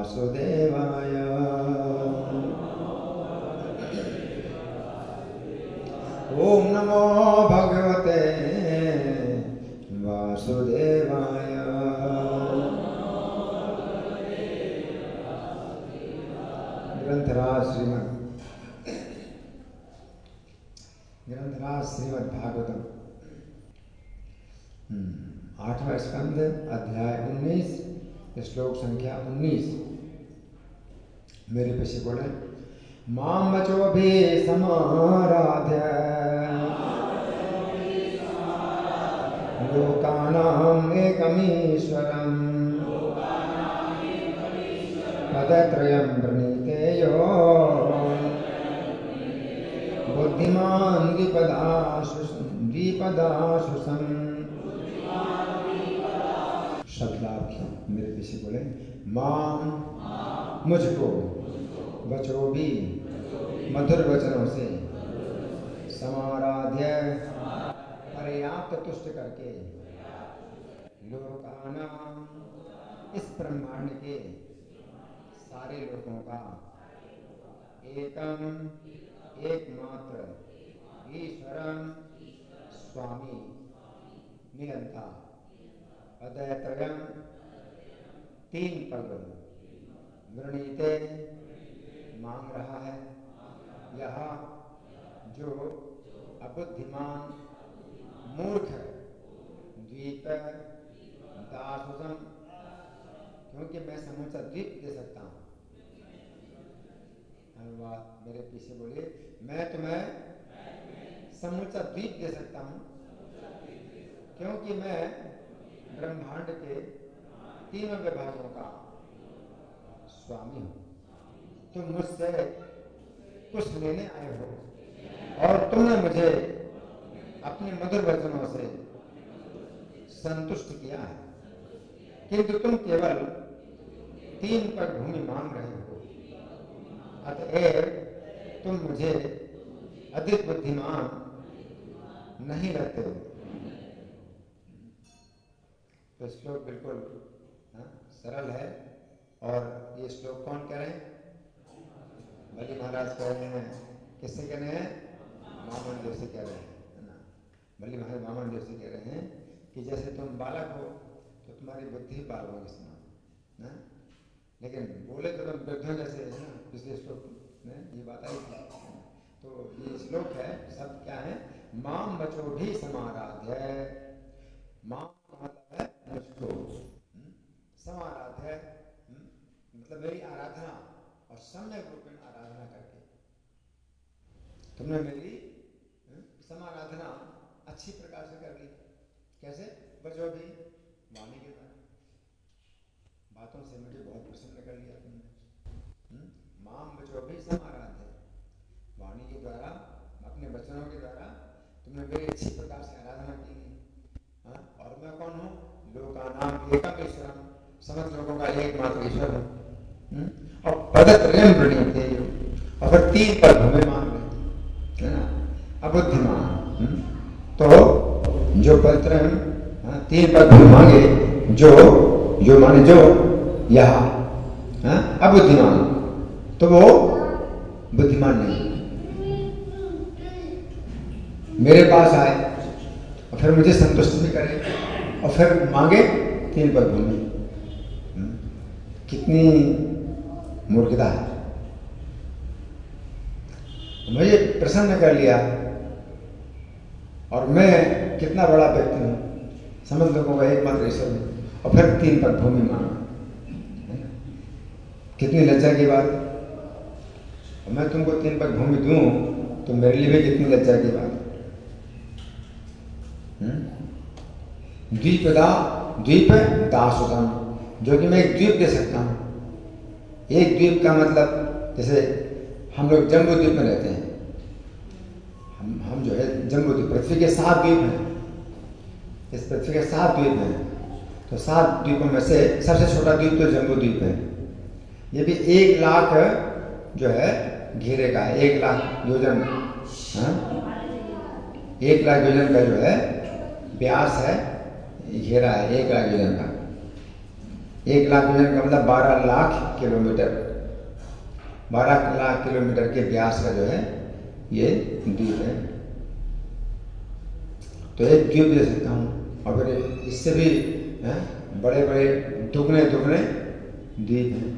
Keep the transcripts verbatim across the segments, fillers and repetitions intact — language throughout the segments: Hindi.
वासुदेवाय। ओम नमो भगवते वासुदेवाय। ग्रंथराज श्रीमद् ग्रंथराज श्रीमद् भागवतम आठवां स्कंद अध्याय उन्नीस श्लोक संख्या उन्नीस। मेरे पीछे बोले मां बचो भी समाराध्य लोकानां एकमीश्वरम् पदत्रयं वृणीतेयो बुद्धिमान् द्विपदाशु द्विपदाशुसम्। शब्दार्थ मेरे पीछे बोले मां मुझको बचो भी मधुर वचनों से समाराध्य पर्याप्त तुष्ट करके लोकाना इस ब्रह्मांड के सारे लोगों का एकम एकमात्र ईश्वरम स्वामी निरंता पदत्रयम् तीन पद वृणीते मांग रहा है यह जो अबुद्धिमान मूर्ख द्वीप दासुसम, क्योंकि मैं समूचा द्वीप दे सकता हूँ। अनुवाद मेरे पीछे बोलिए मैं तुम्हें समूचा द्वीप दे सकता हूँ क्योंकि मैं ब्रह्मांड के तीनों विभागों का स्वामी हूँ। तुम मुझसे कुछ लेने आए हो और तुमने मुझे अपने मधुर वचनों से संतुष्ट किया है, किंतु तुम केवल तीन पर भूमि मांग रहे हो। अतएव तुम मुझे अधिक बुद्धिमान नहीं रहते हो। तो श्लोक बिल्कुल हाँ, सरल है। और ये श्लोक कौन कह रहे हैं? बलि महाराज कह रहे हैं। किससे कह रहे हैं? वामन देव से कह रहे हैं ना। बलि महाराज वामन देव से कह रहे हैं कि जैसे तुम बालक हो तो तुम्हारी बुद्धि बालकों के समान ना, लेकिन बोले तो तुम वृद्धों जैसे है ना। पिछले श्लोक में ये बात आई थी। तो ये श्लोक है, शब्द क्या है? माम बचो भी समाराध्य। माम मतलब है मुझको, समाराध्य मतलब मेरी आराधना और सम्यक रूप में आराधना करके तुमने मेरी समाराधना अच्छी प्रकार से कर ली। कैसे? बचो भी वाणी के द्वारा, बातों से मुझे बहुत प्रसन्न कर लिया तुमने। माम बचो भी समाराध्य, वाणी के द्वारा, अपने वचनों के द्वारा तुमने मेरी अच्छी प्रकार से आराधना की। हाँ? और मैं कौन हूँ? लोकानाम एकम ईश्वरम, समस्त लोगों का एकमात्र ईश्वर हूँ। और पदत्रयम् वृणीते, और फिर तीन पद हमें मान रहे है ना। अबुद्धिमान, तो जो पदत्रयम् तीन पद हमें मांगे, जो जो माने जो यह अबुद्धिमान, तो वो बुद्धिमान नहीं। मेरे पास आए और फिर मुझे संतुष्ट भी करे और फिर मांगे तीन पद भूमि। कितनी मूर्खता है। मुझे प्रसन्न कर लिया और मैं कितना बड़ा व्यक्ति हूँ, समझ लोगों का एकमात्र ईश्वर हूँ, और फिर तीन पद भूमि मांगा। कितनी लज्जा की बात। मैं तुमको तीन पद भूमि दूं तो मेरे लिए भी कितनी लज्जा की बात। द्वीपदा द्वीप दासुतम, जो कि मैं एक द्वीप दे सकता हूँ। एक द्वीप का मतलब जैसे हम लोग जम्बू द्वीप में रहते हैं। हम हम जो है जम्बू द्वीप, पृथ्वी के सात द्वीप हैं। इस पृथ्वी के सात द्वीप हैं, तो सात द्वीपों में से सबसे छोटा द्वीप तो जम्बू द्वीप है। ये भी एक लाख जो है घेरे का है, एक लाख योजन, एक लाख योजन का जो है व्यास है, घेरा है एक लाख योजन का। एक लाख किलोमीटर का मतलब बारह लाख किलोमीटर, बारह लाख किलोमीटर के व्यास का जो है ये द्वीप है। तो एक द्वीप दे सकता हूँ, और फिर इससे भी है, बड़े बड़े दुगने दुगने द्वीप हैं।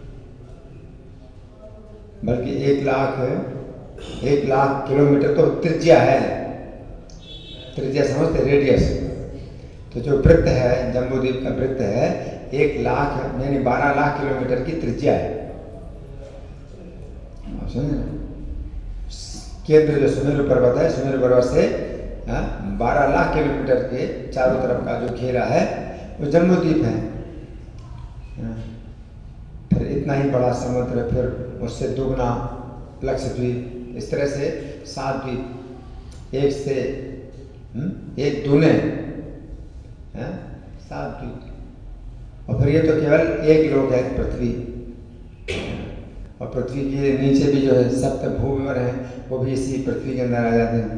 बल्कि एक लाख एक लाख किलोमीटर तो त्रिज्या है, त्रिज्या समझते, रेडियस। तो जो वृत्त है, जम्बूद्वीप का वृत्त है, एक लाख यानी बारह लाख किलोमीटर की त्रिज्या है। केंद्र जो सुमेरु पर्वत है, सुमेरु पर्वत से बारह लाख किलोमीटर के चारों तरफ का जो घेरा है वो जम्बूद्वीप है। फिर इतना ही बड़ा समुद्र, फिर उससे दुगना लक्षद्वीप, इस तरह से सात द्वीप, एक से एक दूने सात द्वीप। और फिर ये तो केवल एक लोक है पृथ्वी, और पृथ्वी के नीचे भी जो है सप्त भूविवर हैं, वो भी इसी पृथ्वी के अंदर आ जाते हैं।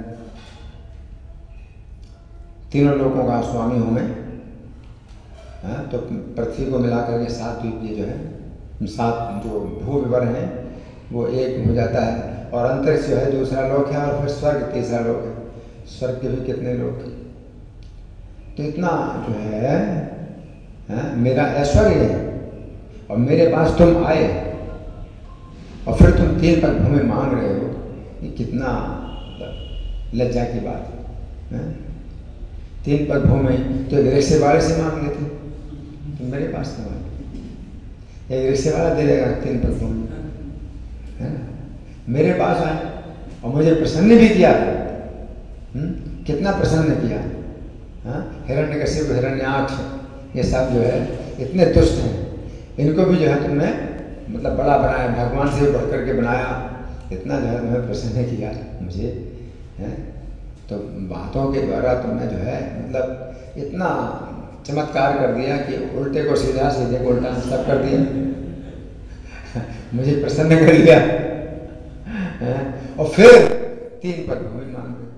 तीनों लोकों का स्वामी हूँ मैं। हाँ, तो पृथ्वी को मिलाकर के सात द्वीप ये जो है, सात जो भूविवर हैं वो एक हो जाता है। और अंतरिक्ष जो है दूसरा लोक है, और फिर स्वर्ग तीसरा लोक है। स्वर्ग के भी कितने लोक हैं। तो इतना जो है, है मेरा ऐश्वर्य है, और मेरे पास तुम आए और फिर तुम तीन पग भूमि मांग रहे हो, ये कितना लज्जा की बात है। तीन पग भूमि तो एक रिक्शे वाले से मांग लेते, तो मेरे पास क्यों आए? एक रिक्शे वाला दे देगा तीन पग भूमि, है ना। मेरे पास आए और मुझे प्रसन्न भी किया। हुँ? कितना प्रसन्न किया। हाँ, हिरण्यकशिप, हिरण्याक्ष, ये सब जो है इतने दुष्ट हैं, इनको भी जो है तुमने मतलब बड़ा बनाया, भगवान से बढ़ करके बनाया, इतना जो है तुम्हें प्रसन्न किया मुझे, है। तो बातों के द्वारा तुमने जो है मतलब इतना चमत्कार कर दिया कि उल्टे को सीधा, सीधे को उल्टा, सब कर दिया। मुझे प्रसन्न कर लिया, है? और फिर तीन पग भूमि मांग रहे।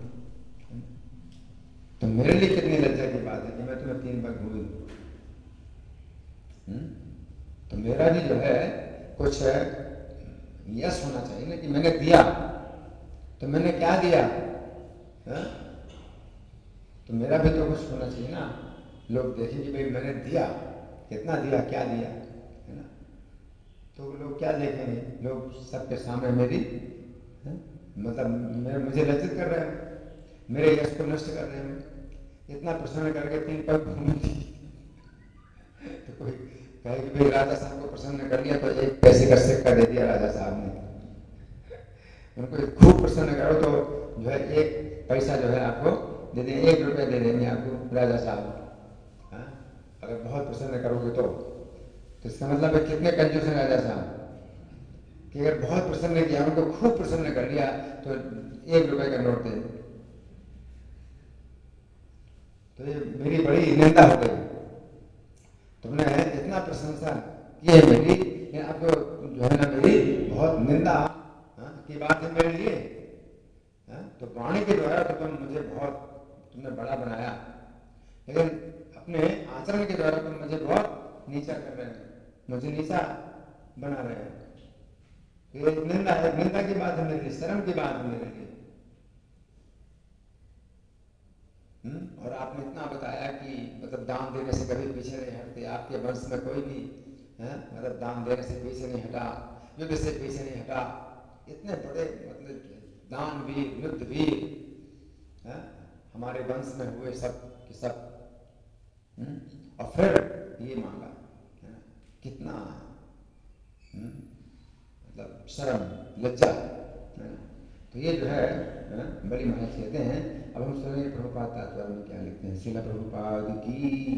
तो मेरे लिए कितनी लज्जा की बात है कि मैं तुम्हें तीन पग भूमि दूं। तो मेरा भी जो है कुछ यश होना चाहिए ना, कि मैंने दिया। तो मैंने क्या दिया है? तो मेरा भी तो कुछ होना चाहिए ना, लोग देखें कि भाई मैंने दिया, कितना दिया, क्या दिया, है ना। तो लोग क्या देखेंगे? लोग सबके सामने मेरी है? मतलब मेरे मुझे लज्जित कर रहे हैं, मेरे यश को नष्ट कर रहे हैं, इतना प्रसन्न करके तीन पग भूमि दी। तो कोई कहे कि भाई राजा साहब को प्रसन्न कर लिया तो एक पैसे का सिक्का दे दिया राजा साहब ने, उनको खूब प्रसन्न करो तो जो है एक पैसा जो है आपको दे देंगे, एक रुपया दे देंगे आपको राजा साहब। हाँ, अगर बहुत प्रसन्न करोगे तो, तो इसका मतलब है कितने कंजूस हैं राजा साहब, कि अगर बहुत प्रसन्न किया, उनको खूब प्रसन्न कर लिया तो एक रुपए का नोट दे। तो ये मेरी बड़ी निंदा हो गई। तुमने इतना प्रशंसा की है मेरी, अब तो जो है ना मेरी बहुत निंदा की बात है मेरे लिए। है? तो वाणी के द्वारा तो तुम मुझे बहुत तुमने बड़ा बनाया, लेकिन अपने आचरण के द्वारा तुम मुझे बहुत नीचा कर रहे हैं, मुझे नीचा बना रहे हैं। ये निंदा है, निंदा की बात है मेरे लिए, शर्म की बात है मेरे लिए। और आपने इतना बताया कि मतलब दान देने से कभी पीछे नहीं हटते, आपके वंश में कोई भी है मतलब दान देने से पीछे नहीं हटा, युद्ध से पीछे नहीं हटा। इतने बड़े मतलब दान वीर, युद्ध वीर है हमारे वंश में हुए सब के सब। हुँ? और फिर ये मांगा, है? कितना मतलब शर्म, लज्जा, है? तो ये जो है, है? बड़ी महाराज कहते हैं। अब हम सुनेंगे प्रभुपाद तात्पर्य में क्या लिखते हैं। श्रील प्रभुपाद की।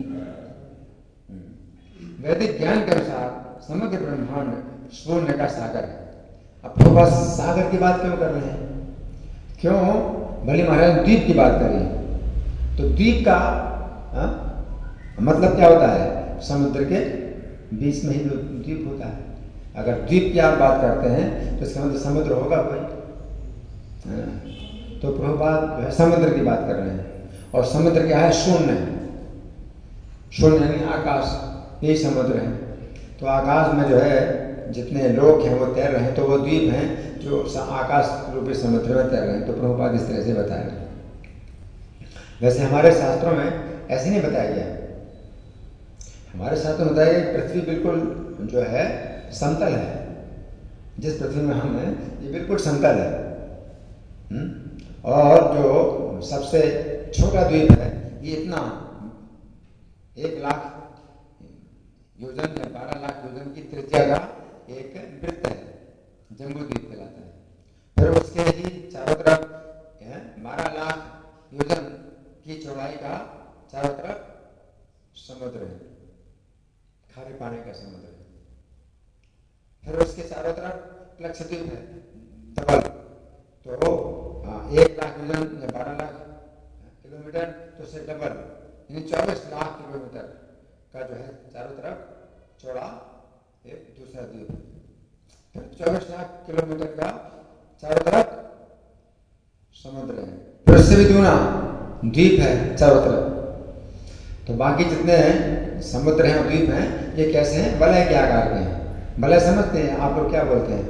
वैदिक ज्ञान के अनुसार समग्र ब्रह्मांड स्वर्ण का सागर है। अब प्रभुपाद सागर की बात क्यों कर रहे हैं? क्यों भले महाराज द्वीप की बात कर रहे हैं? तो द्वीप का हा? मतलब क्या होता है? समुद्र के बीच में ही द्वीप होता है। अगर द्वीप की आप बात करते हैं तो इसका मतलब समुद्र होगा कोई, है ना? तो प्रभुपाद जो है समुद्र की बात कर रहे हैं, और समुद्र क्या है? शून्य है। शून्य यानी आकाश, यही समुद्र है। तो आकाश में जो है जितने लोग हैं वो तैर रहे हैं, तो वो द्वीप हैं जो आकाश रूपी समुद्र में तैर रहे हैं। तो प्रभुपाद इस तरह से बताया। वैसे हमारे शास्त्रों में ऐसे नहीं बताया गया। हमारे शास्त्रों में बताया गया पृथ्वी बिल्कुल जो है समतल है। जिस पृथ्वी में हम हैं ये बिल्कुल समतल है। हुँ? और जो सबसे छोटा द्वीप है ये इतना एक लाख योजन या बारह लाख योजन की त्रिज्या का एक वृत्त है, जम्बू द्वीप कहलाता है। फिर उसके ही चारों तरफ बारह लाख योजन की चौड़ाई का चारों तरफ समुद्र है, खारे पानी का समुद्र है। फिर उसके चारों तरफ लक्षद्वीप है, डबल। तो एक लाख योजन या बारह लाख किलोमीटर, तो उससे डबल यानी चौबीस लाख किलोमीटर का जो है चारों तरफ चौड़ा एक दूसरा द्वीप। फिर चौबीस लाख किलोमीटर का चारों तरफ समुद्र है। फिर उससे भी दूना द्वीप है चारों तरफ। तो बाकी जितने समुद्र हैं और द्वीप हैं ये कैसे हैं? वलय के आकार के हैं। वलय समझते हैं आप लोग? क्या बोलते हैं?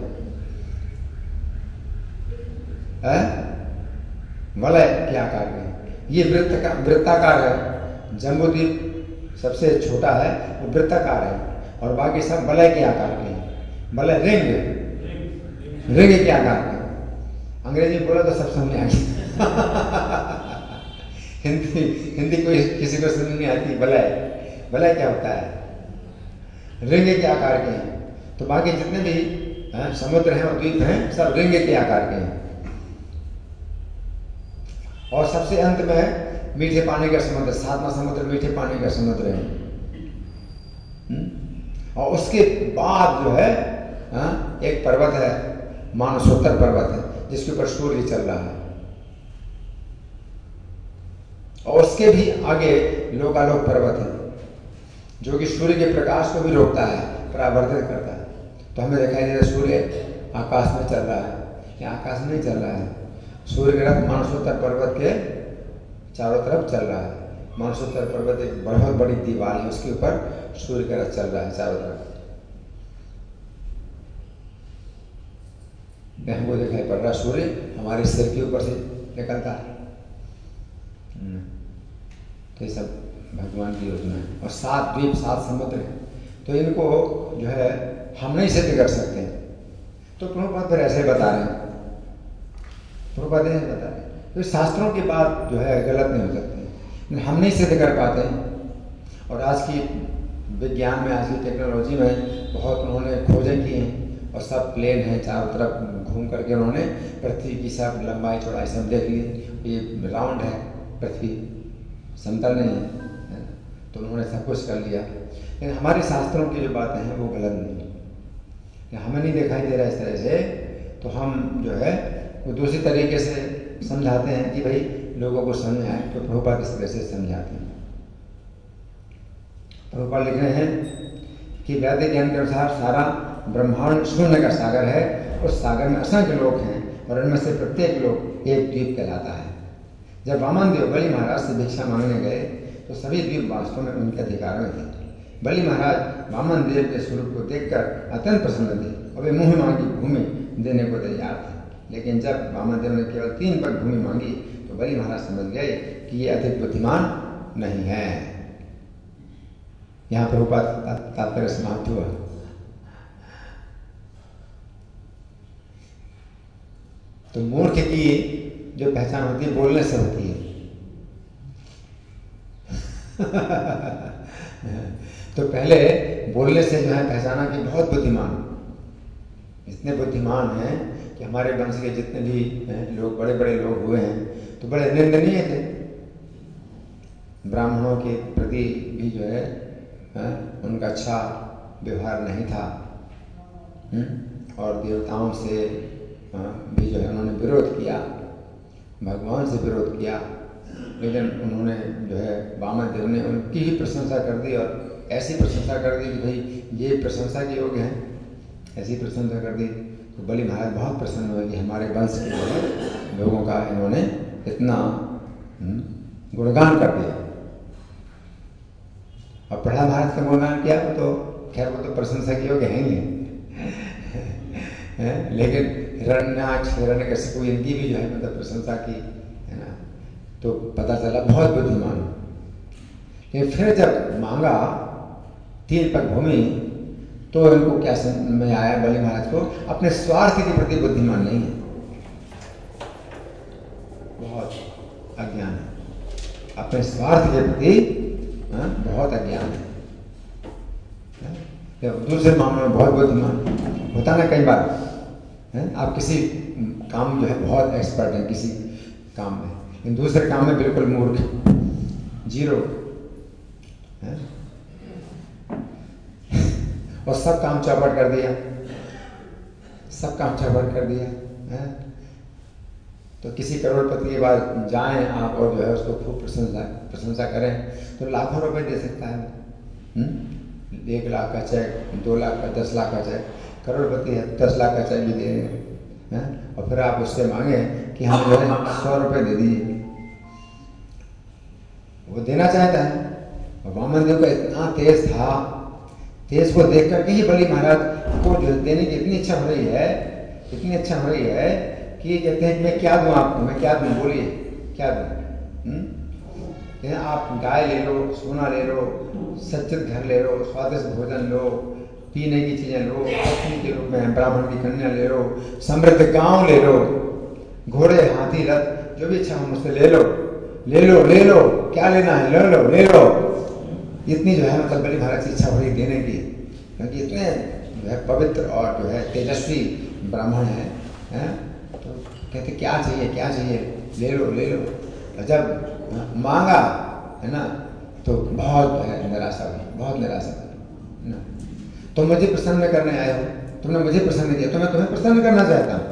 वलय के आकार के हैं। ये वृत्त का वृत्ताकार है। जम्बू द्वीप सबसे छोटा है, वो वृत्ताकार है, और बाकी सब वलय के आकार के हैं। वलय रिंग रिंग के आकार के। अंग्रेजी बोला तो सब समझ में आ गया। हिंदी हिंदी कोई किसी को समझ नहीं आती। वलय वलय क्या होता है? रिंग के आकार के हैं। तो बाकी जितने भी है, समुद्र हैं और द्वीप हैं सब रिंग के आकार के हैं। और सबसे अंत में मीठे पानी का समुद्र, सातवां समुद्र मीठे पानी का समुद्र है। और उसके बाद जो है हा? एक पर्वत है, मानसोत्तर पर्वत है, जिसके ऊपर सूर्य चल रहा है। और उसके भी आगे लोकालोक पर्वत है, जो कि सूर्य के प्रकाश को भी रोकता है, परावर्तित करता है। तो हमें दिखाई दे रहा है सूर्य आकाश में चल रहा है, या आकाश में नहीं चल रहा है। सूर्य ग्रह मानसोत्तर पर्वत के चारों तरफ चल रहा है। मानसोत्तर पर्वत एक बहुत बड़ी दीवार है, उसके ऊपर सूर्य ग्रह चल रहा है चारों तरफ। हमको दिखाई पड़ रहा सूर्य हमारे सिर के ऊपर से निकलता है। तो ये सब भगवान की योजना है। और सात द्वीप सात समुद्र हैं, तो इनको जो है हम नहीं सिद्ध कर सकते। तो प्रभुपाद फिर ऐसे बता रहे हैं, प्रभुपाद ऐसे बता रहे हैं। तो शास्त्रों की बात जो है गलत नहीं हो सकती, हम नहीं सिद्ध कर पाते। और आज की विज्ञान में, आज की टेक्नोलॉजी में बहुत उन्होंने खोजें की हैं, और सब प्लेन हैं, चारों तरफ घूम करके उन्होंने पृथ्वी की सब लंबाई चौड़ाई सब देख ली। ये राउंड है पृथ्वी, समतल नहीं है, तो उन्होंने सब कुछ कर लिया। लेकिन हमारे शास्त्रों की जो बातें हैं वो गलत नहीं है, हमें नहीं दिखाई दे रहा इस तरह से। तो हम जो है वो दूसरी तरीके से समझाते हैं कि भाई लोगों को समझ आए। तो प्रभुपाद इस तरह से समझाते हैं। प्रभुपाद लिख रहे हैं कि वैदिक ज्ञान के अनुसार सारा ब्रह्मांड शून्य का सागर है, उस सागर में असंख्य लोग हैं, और इनमें से प्रत्येक लोग एक द्वीप कहलाता है। जब वामन देव बलि महाराज से भिक्षा मांगने गए तो सभी द्वीप वास्तव में उनके अधिकार में थे। बलि महाराज वामन देव के स्वरूप को देखकर अत्यंत प्रसन्न थे, और वे मुँह मांगी भूमि देने को तैयार थे। लेकिन जब वामन देव ने केवल तीन पग भूमि मांगी तो बलि महाराज समझ गए कि ये अधिक बुद्धिमान नहीं है। यहाँ प्रभुपाद तात्पर्य समाप्त हुआ। तो मूर्ख की जो पहचान होती है बोलने से होती है। तो पहले बोलने से जो है पहचाना कि बहुत बुद्धिमान, इतने बुद्धिमान हैं कि हमारे वंश के जितने भी लोग बड़े बड़े लोग हुए हैं तो बड़े निंदनीय थे। ब्राह्मणों के प्रति भी जो है, है उनका अच्छा व्यवहार नहीं था, और देवताओं से भी जो है उन्होंने विरोध किया, भगवान से विरोध किया। लेकिन उन्होंने जो है वामन देव ने उनकी ही प्रशंसा कर दी, और ऐसी प्रशंसा कर दी कि भाई ये प्रशंसा के योग्य हैं, ऐसी प्रशंसा कर दी। तो बलि महाराज बहुत प्रसन्न हुए कि हमारे वंश के जो है लोगों का इन्होंने इतना गुणगान कर दिया। और प्रहलाद महाराज का गुणगान किया वो तो खैर वो तो प्रशंसा की योग्य है ही है, लेकिन हिरण्याक्ष हिरण्यकशिपु इनकी भी जो है मतलब प्रशंसा की है ना, तो पता चला बहुत बुद्धिमान। लेकिन फिर जब मांगा तीन पग भूमि तो इनको क्या समझ में आया बलि महाराज को, अपने स्वार्थ के प्रति बुद्धिमान नहीं है, बहुत अज्ञान है, अपने स्वार्थ के प्रति बहुत अज्ञान है। दूसरे मामलों में बहुत बुद्धिमान होता ना कई बार है? आप किसी काम जो है बहुत एक्सपर्ट हैं किसी काम में, लेकिन दूसरे काम में बिल्कुल मूर्ख, जीरो है? और सब काम चौपट कर दिया, सब काम चौपट कर दिया है? तो किसी करोड़पति के बाद जाएं आप और जो है उसको खूब प्रशंसा प्रशंसा करें तो लाखों रुपए दे सकता है। हुँ? एक लाख का चेक, दो लाख का, दस लाख का चेक, करोड़पति है दस लाख का चेक भी दे हैं, और फिर आप उससे मांगे कि हम जो है सौ रुपये दे दीजिए, वो देना चाहता है। और वामन देव का इतना तेज था, तेज को देख करके ही बलि महाराज को जो देने की इतनी इच्छा हो रही है, इतनी इच्छा हो रही है कि ये कहते हैं मैं क्या दूं आपको, मैं क्या दूं, बोलिए क्या दूं? आप गाय ले लो, सोना ले लो, सच्चित घर ले लो, स्वादिष्ट भोजन लो, पीने की चीजें लो, पत्नी के रूप में ब्राह्मण की कन्या ले लो, समृद्ध गांव ले लो, घोड़े हाथी रथ जो भी इच्छा हो मुझसे ले लो, ले लो ले लो, क्या लेना है ले लो ले लो। इतनी जो है मतलब बलि महाराज की इच्छा हो रही देने की, क्योंकि इतने जो है पवित्र और जो है तेजस्वी ब्राह्मण है, है? तो कहते क्या चाहिए क्या चाहिए, ले लो ले लो। जब मांगा है ना तो बहुत है निराशा हुई, बहुत निराशा हुई ना। तुम तो मुझे प्रसन्न करने आए हो, तुमने मुझे प्रसन्न किया तो मैं तुम्हें प्रसन्न करना चाहता हूँ।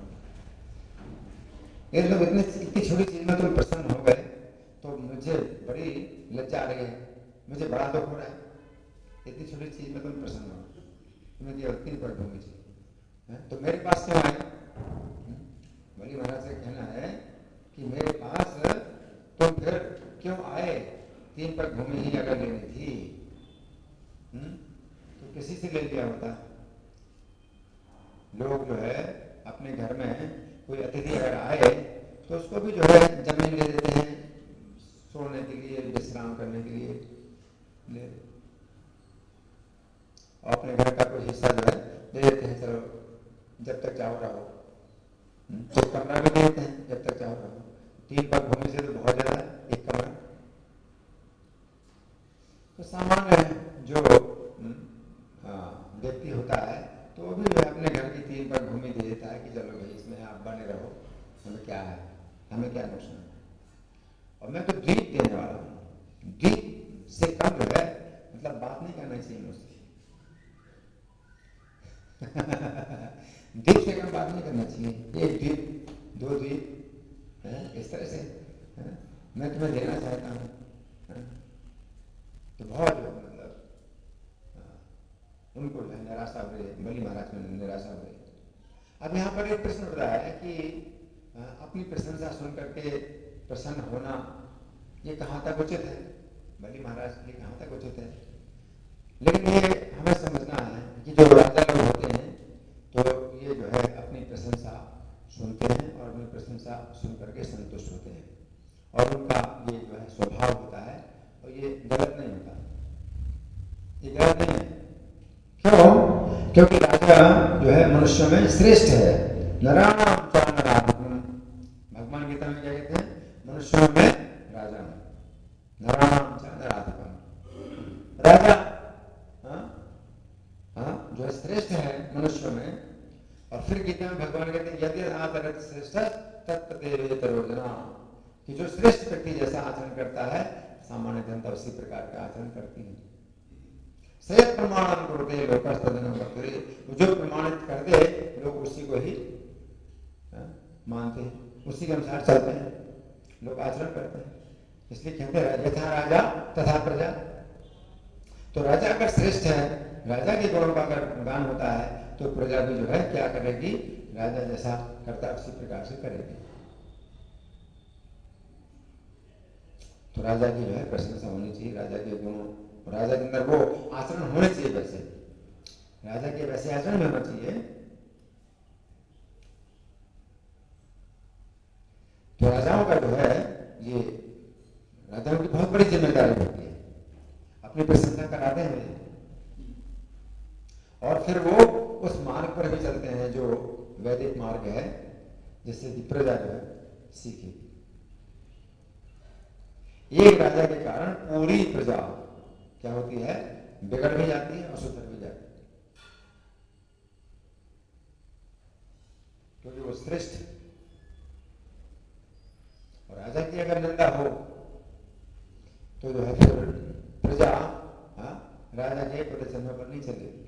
ये लोग इतने इतनी छोटी चीज में तुम प्रसन्न हो गए तो मुझे बड़ी लज्जा आ रही है, मुझे बड़ा दुख हो रहा है। इतनी छोटी चीज में तुम प्रसन्न हो, तुम्हें केवल तीन पग भूमि चाहिए, तो मेरे पास क्यों आए? बलि महाराज से कहना है कि मेरे पास तुम फिर क्यों आए? तीन पग भूमि ही अगर लेनी थी हुँ? तो किसी से ले लिया होता। लोग जो है अपने घर में कोई अतिथि अगर आए तो उसको भी जो है जमीन दे देते हैं सोने के लिए, विश्राम करने के लिए ले, और अपने घर का कोई हिस्सा जो है दे देते हैं, चलो जब तक चाहो रहो, तो कमरा भी दे देते हैं जब तक चाहो रहो। तीन पग भूमि से तो बहुत ज्यादा एक कमरा। तो सामान्य जो व्यक्ति होता है तो वो भी जो अपने घर की तीन पग भूमि दे देता है कि चलो भाई इसमें आप बने रहो, हमें क्या है, हमें क्या नुकसान। और मैं तो द्वीप देने वाला हूँ, द्वीप से कम जो है मतलब बात नहीं करना चाहिए मुझसे द्वीप से कम बात नहीं करना चाहिए, एक द्वीप दो द्वीप है, इस तरह से है? मैं तुम्हें देना चाहता हूँ। तो बहुत मतलब उनको जो है निराशा हो रही है, बलि महाराज में निराशा हो रही है। अब यहाँ पर एक प्रश्न उठ रहा है कि अपनी प्रशंसा सुन करके प्रसन्न होना ये कहाँ तक उचित है? बलि महाराज ये कहाँ तक उचित है? लेकिन ये हमें समझना है कि जो राजा लोग होते हैं तो ये जो है अपनी प्रशंसा सुनते हैं और अपनी प्रशंसा सुन करके संतुष्ट होते हैं, और उनका ये जो है स्वभाव होता है, और ये गलत नहीं होता, ये गलत नहीं है। क्यों? क्योंकि राजा जो है मनुष्यों में श्रेष्ठ है। नराणां च नराधिपम्, भगवान गीता में क्या कहते हैं? मनुष्यों में राजा, नराणां च नराधिपम्, राजा हाँ हाँ जो है श्रेष्ठ है मनुष्यों में। और फिर गीता में भगवान कहते हैं यदि आचरति श्रेष्ठः तत्तदेवेतरो, कि जो श्रेष्ठ व्यक्ति जैसा आचरण करता है सामान्य जनता उसी प्रकार का आचरण करती है। सयत् प्रमाणं कुरुते लोकस्तदनं वर्तते, जो प्रमाणित कर दे लोग उसी को ही मानते हैं, उसी के अनुसार चलते हैं, लोग आचरण करते हैं। इसलिए कहते हैं यथा राजा तथा प्रजा। तो राजा अगर श्रेष्ठ है, राजा के गुणों का अगर गान होता है तो प्रजा भी जो है क्या करेगी? राजा जैसा करता है उसी प्रकार से करेगी। तो राजा की जो है प्रशंसा होनी चाहिए, राजा के गुणों और राजा के अंदर वो आचरण होने चाहिए, वैसे राजा के वैसे आचरण में होना चाहिए। तो राजाओं का जो है, ये राजाओं की बहुत बड़ी जिम्मेदारी होती है, अपनी प्रशंसा कराते हैं और फिर वो उस मार्ग पर भी चलते हैं जो वैदिक मार्ग है, जिससे कि प्रजा जो है सीखे। एक राजा के कारण पूरी प्रजा क्या होती है, बिगड़ भी जाती है और सुधर भी जाती है, क्योंकि वो श्रेष्ठ। और राजा की अगर निंदा हो तो जो है फिर प्रजा हाँ राजा के प्रदर्शनों पर नहीं चलेगी।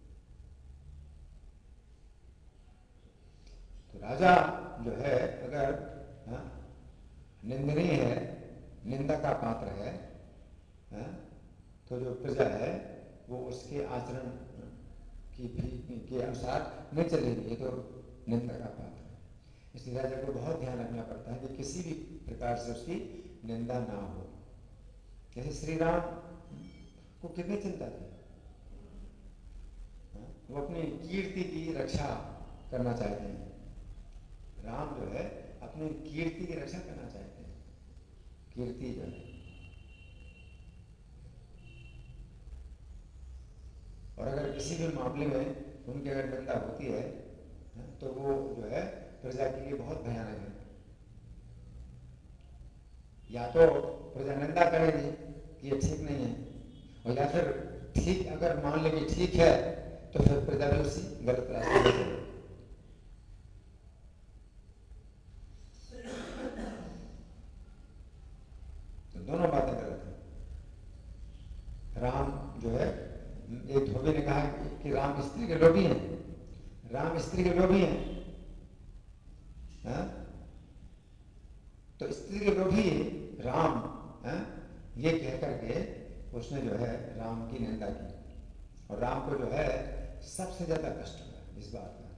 तो राजा जो है अगर हाँ निंदनीय है, निंदा का पात्र है, हाँ, तो जो प्रजा है वो उसके आचरण की भी के अनुसार नहीं चलेगी, ये तो निंदा का पात्र है। इसलिए राजा को बहुत ध्यान रखना पड़ता है कि किसी भी प्रकार से उसकी निंदा ना हो। जैसे श्री राम को कितनी चिंता थी, वो अपनी कीर्ति की रक्षा करना चाहते हैं। राम जो है अपनी कीर्ति की रक्षा करना चाहते हैं, कीर्ति जो है। और अगर किसी भी मामले में उनकी अगर निंदा होती है तो वो जो है प्रजा के लिए बहुत भयानक है। या तो प्रजा निंदा करेगी कि ये ठीक नहीं है, और या फिर ठीक अगर मान ले कि ठीक है तो फिर प्रजा भी उसी गलत रास्ते पर चलेगी। तो दोनों बातें गलत हैं। राम जो है, एक धोबी ने कहा कि राम स्त्री के लोभी हैं, राम स्त्री के लोभी हैं, हाँ? तो स्त्री के लोभी राम, हाँ? ये कह करके उसने जो है राम की निंदा की, और राम को जो है सबसे ज्यादा कष्ट हुआ इस बात का,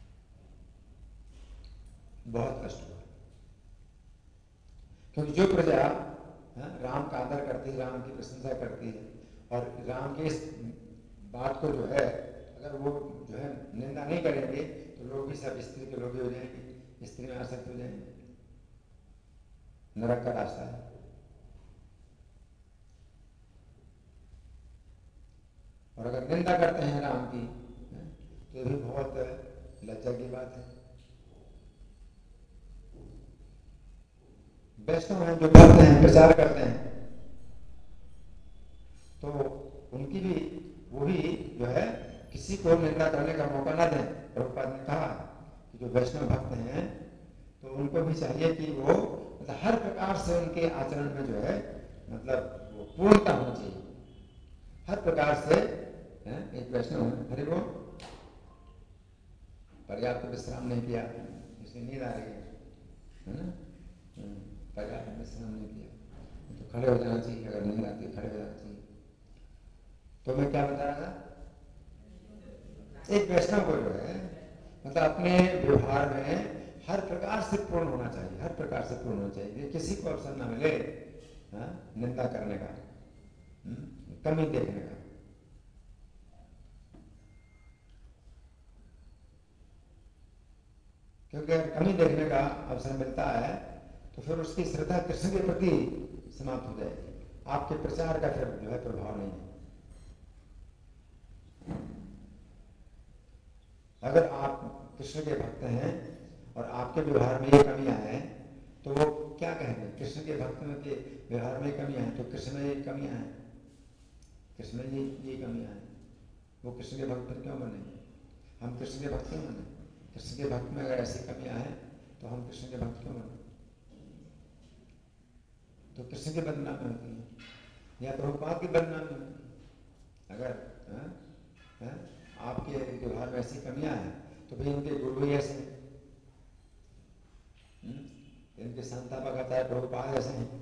बहुत कष्ट हुआ। क्योंकि जो प्रजा हाँ, राम का आदर करती है, राम की प्रशंसा करती है, और राम के इस बात को जो है अगर वो जो है निंदा नहीं करेंगे तो लोग भी सब स्त्री के लोग हो जाएंगे, स्त्री में आसक्त हो जाएंगे, नरक का रास्ता है। और अगर निंदा करते हैं राम की तो ये भी बहुत लज्जा की बात है। वैष्णव हैं जो भक्त हैं, प्रचार करते हैं, तो उनकी भी वो भी जो है किसी को निंदा करने का मौका ना दें। प्रभुपाद ने कहा कि जो वैष्णव भक्त हैं तो उनको भी चाहिए कि वो मतलब हर प्रकार से उनके आचरण में जो है मतलब वो पूर्णता होनी चाहिए, हर प्रकार से है? एक वैष्णव है, हरि बोल, पर्याप्त विश्राम नहीं किया इसलिए नींद आ रही है, है ना, पर्याप्त विश्राम नहीं किया तो खड़े हो जाना चाहिए, अगर नींद आती है खड़े हो जाना चाहिए। तो मैं क्या बता रहा था, एक वैष्णव को जो है मतलब अपने व्यवहार में हर प्रकार से पूर्ण होना चाहिए, हर प्रकार से पूर्ण होना चाहिए, किसी को अवसर न मिले हाँ, निंदा करने का, कमी देखने का। क्योंकि अगर कमी देखने का अवसर मिलता है तो फिर उसकी श्रद्धा कृष्ण के प्रति समाप्त हो जाएगी, आपके प्रचार का फिर जो है प्रभाव नहीं है। अगर आप कृष्ण के भक्त हैं और आपके व्यवहार में ये कमियां हैं तो वो क्या कहेंगे, कृष्ण के भक्त में के व्यवहार में कमियां हैं तो कृष्ण में ये कमियां हैं, कृष्ण में ये ये कमियां हैं, वो कृष्ण के भक्त क्यों बनेंगे, हम कृष्ण के भक्त क्यों बने, कृष्ण के भक्त में अगर ऐसी कमियां हैं तो हम कृष्ण के भक्त क्यों बने, तो कृष्ण की बदनामी होती है या प्रभुपाद की बदनामी होती है। अगर है, है, आपके व्यवहार में ऐसी कमियां हैं तो भाई इनके गुरु ही ऐसे हैं, इनके संस्थापक आचार्य प्रभुपाद ऐसे हैं,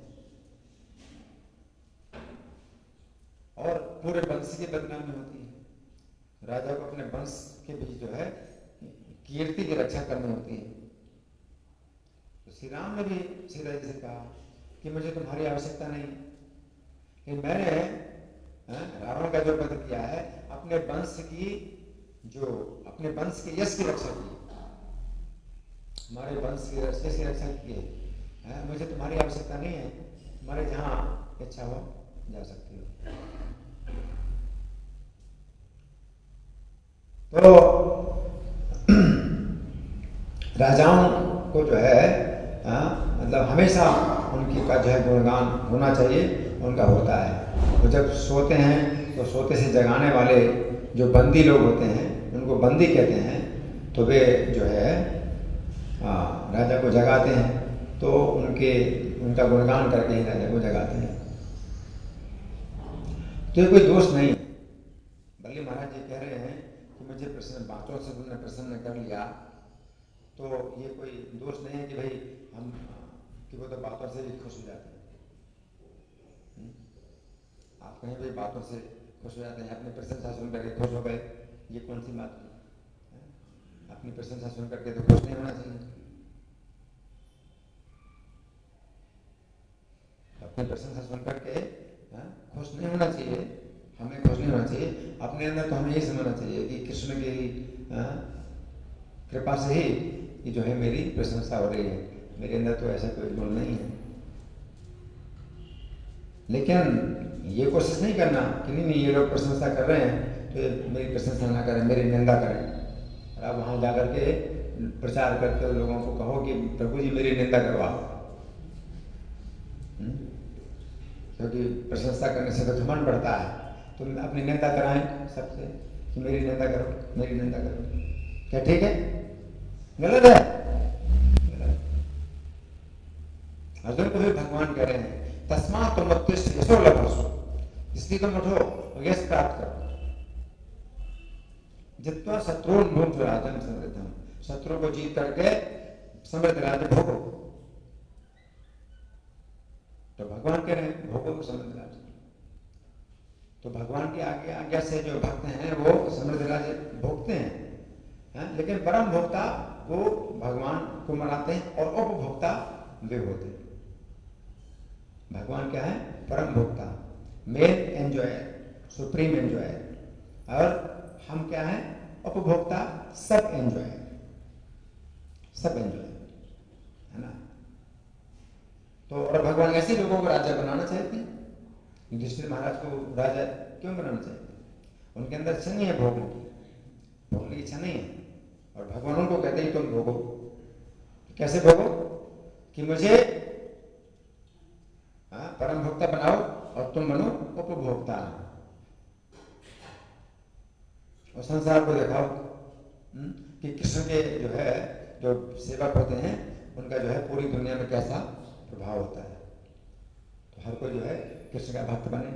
और पूरे वंश की बदनामी होती है। राजा को अपने वंश के बीच जो है कीर्ति की रक्षा करनी होती है। तो श्री राम ने भी सीता जी से कहा कि मुझे तुम्हारी आवश्यकता नहीं, कि मैंने रावण का जो वध किया है अपने वंश की, जो अपने वंश के यश की रक्षा की, हमारे वंश के यश की रक्षा की है। मुझे तुम्हारी आवश्यकता नहीं है, तुम्हारे जहाँ इच्छा हो जा सकती हो। तो राजाओं को जो है आ, मतलब हमेशा उनकी का जो है गुणगान होना चाहिए, उनका होता है। तो जब सोते हैं तो सोते से जगाने वाले जो बंदी लोग होते हैं उनको बंदी कहते हैं, तो वे जो है आ, राजा को जगाते हैं, तो उनके उनका गुणगान करके ही राजा को जगाते हैं। तो ये कोई दोष नहीं। बल्कि महाराज जी कह रहे हैं कि मुझे प्रसन्न बातों से तुमने प्रसन्न कर लिया, तो ये कोई दोष नहीं है कि भाई हम कि वो तो बातों से भी खुश हो जाते हैं। आप कहीं भी बातों से खुश हो जाते हैं, अपनी प्रशंसा सुन करके खुश हो गए, ये कौन सी बात है? अपनी प्रशंसा सुन करके तो खुश नहीं होना चाहिए। अपनी प्रशंसा सुन करके खुश नहीं होना चाहिए, हमें खुश नहीं होना चाहिए। अपने अंदर तो हमें यही समझना चाहिए कि कृष्ण की कृपा से ही ये जो है मेरी प्रशंसा हो रही है, मेरे अंदर तो ऐसा कोई गुण नहीं है। लेकिन ये कोशिश नहीं करना कि नहीं नहीं ये लोग प्रशंसा कर रहे हैं तो मेरी प्रशंसा ना करें, मेरी निंदा करें। और आप वहाँ जा कर के प्रचार करते हो, लोगों को कहो कि प्रभु जी मेरी निंदा करवाओ, क्योंकि प्रशंसा करने से तो घमंड बढ़ता है। तो अपनी निंदा कराएं सबसे कि मेरी निंदा करो, मेरी निंदा करो। क्या ठीक है? गलत है? अर्जुन को भी भगवान कह रहे हैं तस्मात् त्वमुत्तिष्ठ यशो लभस्व, इसलिए तुम उठो और यश प्राप्त करो। जित्वा शत्रुन् भुङ्क्ष्व राज्यं समृद्धम्, शत्रु को जीत करके समृद्ध राज्य भोगो। तो भगवान कह रहे हैं भोगो समृद्ध राज्य। तो भगवान की आज्ञा आज्ञा से जो भक्त हैं वो समृद्ध राज्य भोगते हैं, हैं? लेकिन परम भोक्ता वो भगवान को मनाते हैं और उपभोक्ता वे होते हैं। भगवान क्या है? परम भोक्ता, मेन एंजॉयर, सुप्रीम एंजॉयर, और हम क्या है? उपभोक्ता, सब एंजॉयर, सब एंजॉयर, है ना? तो और भगवान ऐसे लोगों को राजा बनाना चाहते हैं। युधिष्ठिर महाराज को राजा क्यों बनाना चाहते हैं? उनके अंदर इच्छा नहीं है भोगने की, भोगने की इच्छा नहीं है, और भगवान उनको कहते हैं तुम भोगो। कैसे भोगो? कि मुझे हाँ परम भोक्ता बनाओ और तुम बनो उपभोक्ता, और संसार को दिखाओ कि कृष्ण के जो है जो सेवक होते हैं उनका जो है पूरी दुनिया में कैसा प्रभाव होता है। तो हर कोई जो है कृष्ण का भक्त बने।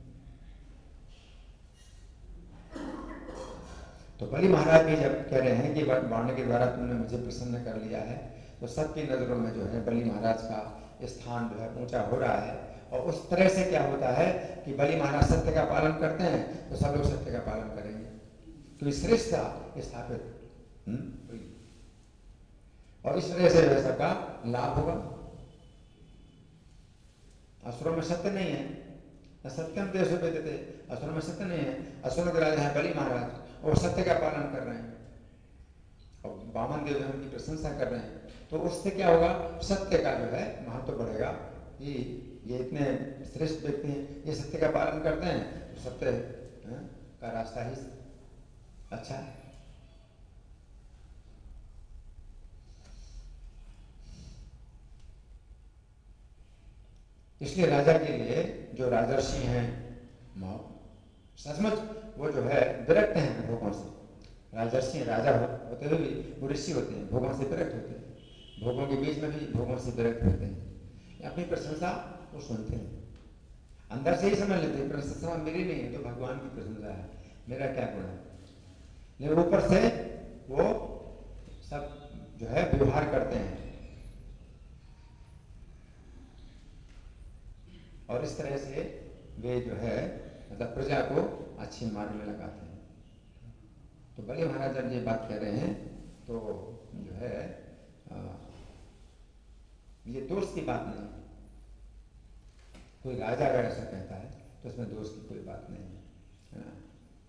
तो बलि महाराज भी जब कह रहे हैं कि वाणी के द्वारा तुमने मुझे प्रसन्न कर लिया है, तो सबकी नजरों में जो है बलि महाराज का स्थान जो है ऊंचा हो रहा है। और उस तरह से क्या होता है कि बलि महाराज सत्य का पालन करते हैं तो सब लोग सत्य का पालन करेंगे, तो श्रेष्ठता स्थापित हुई, और इस तरह से व्यवस्था का लाभ होगा। असुरों में सत्य नहीं है, सत्यम देश देते, असुरों में सत्य नहीं है। असुरों के राजा है बलि महाराज, और सत्य का पालन कर रहे हैं, और वामन देव उनकी प्रशंसा कर रहे हैं। तो उससे क्या होगा? सत्य का जो है महत्व बढ़ेगा कि ये इतने श्रेष्ठ व्यक्ति हैं, ये सत्य का पालन करते हैं, तो सत्य है, का रास्ता ही अच्छा है। इसलिए राजा के लिए जो राजर्षि हैं सचमुच वो जो है विरक्त हैं भोगों से। राजर्षि राजा होते हुए भी वो ऋषि होते हैं, भोगों से विरक्त होते हैं, भोगों के बीच में भी भोगों से विरक्त होते हैं। अपनी प्रशंसा वो सुनते हैं, अंदर से ही समझ लेते हैं प्रशंसा मेरी नहीं है तो भगवान की प्रशंसा है, मेरा क्या गुण है। लेकिन ऊपर से वो सब जो है व्यवहार करते हैं, और इस तरह से वे जो है मतलब प्रजा को अच्छी मार्ग में लगाते हैं। तो बलि महाराज जब ये बात कह रहे हैं तो जो है आ, ये दोष की बात नहीं। कोई राजा अगर ऐसा कहता है तो इसमें दोष की कोई बात नहीं है ना।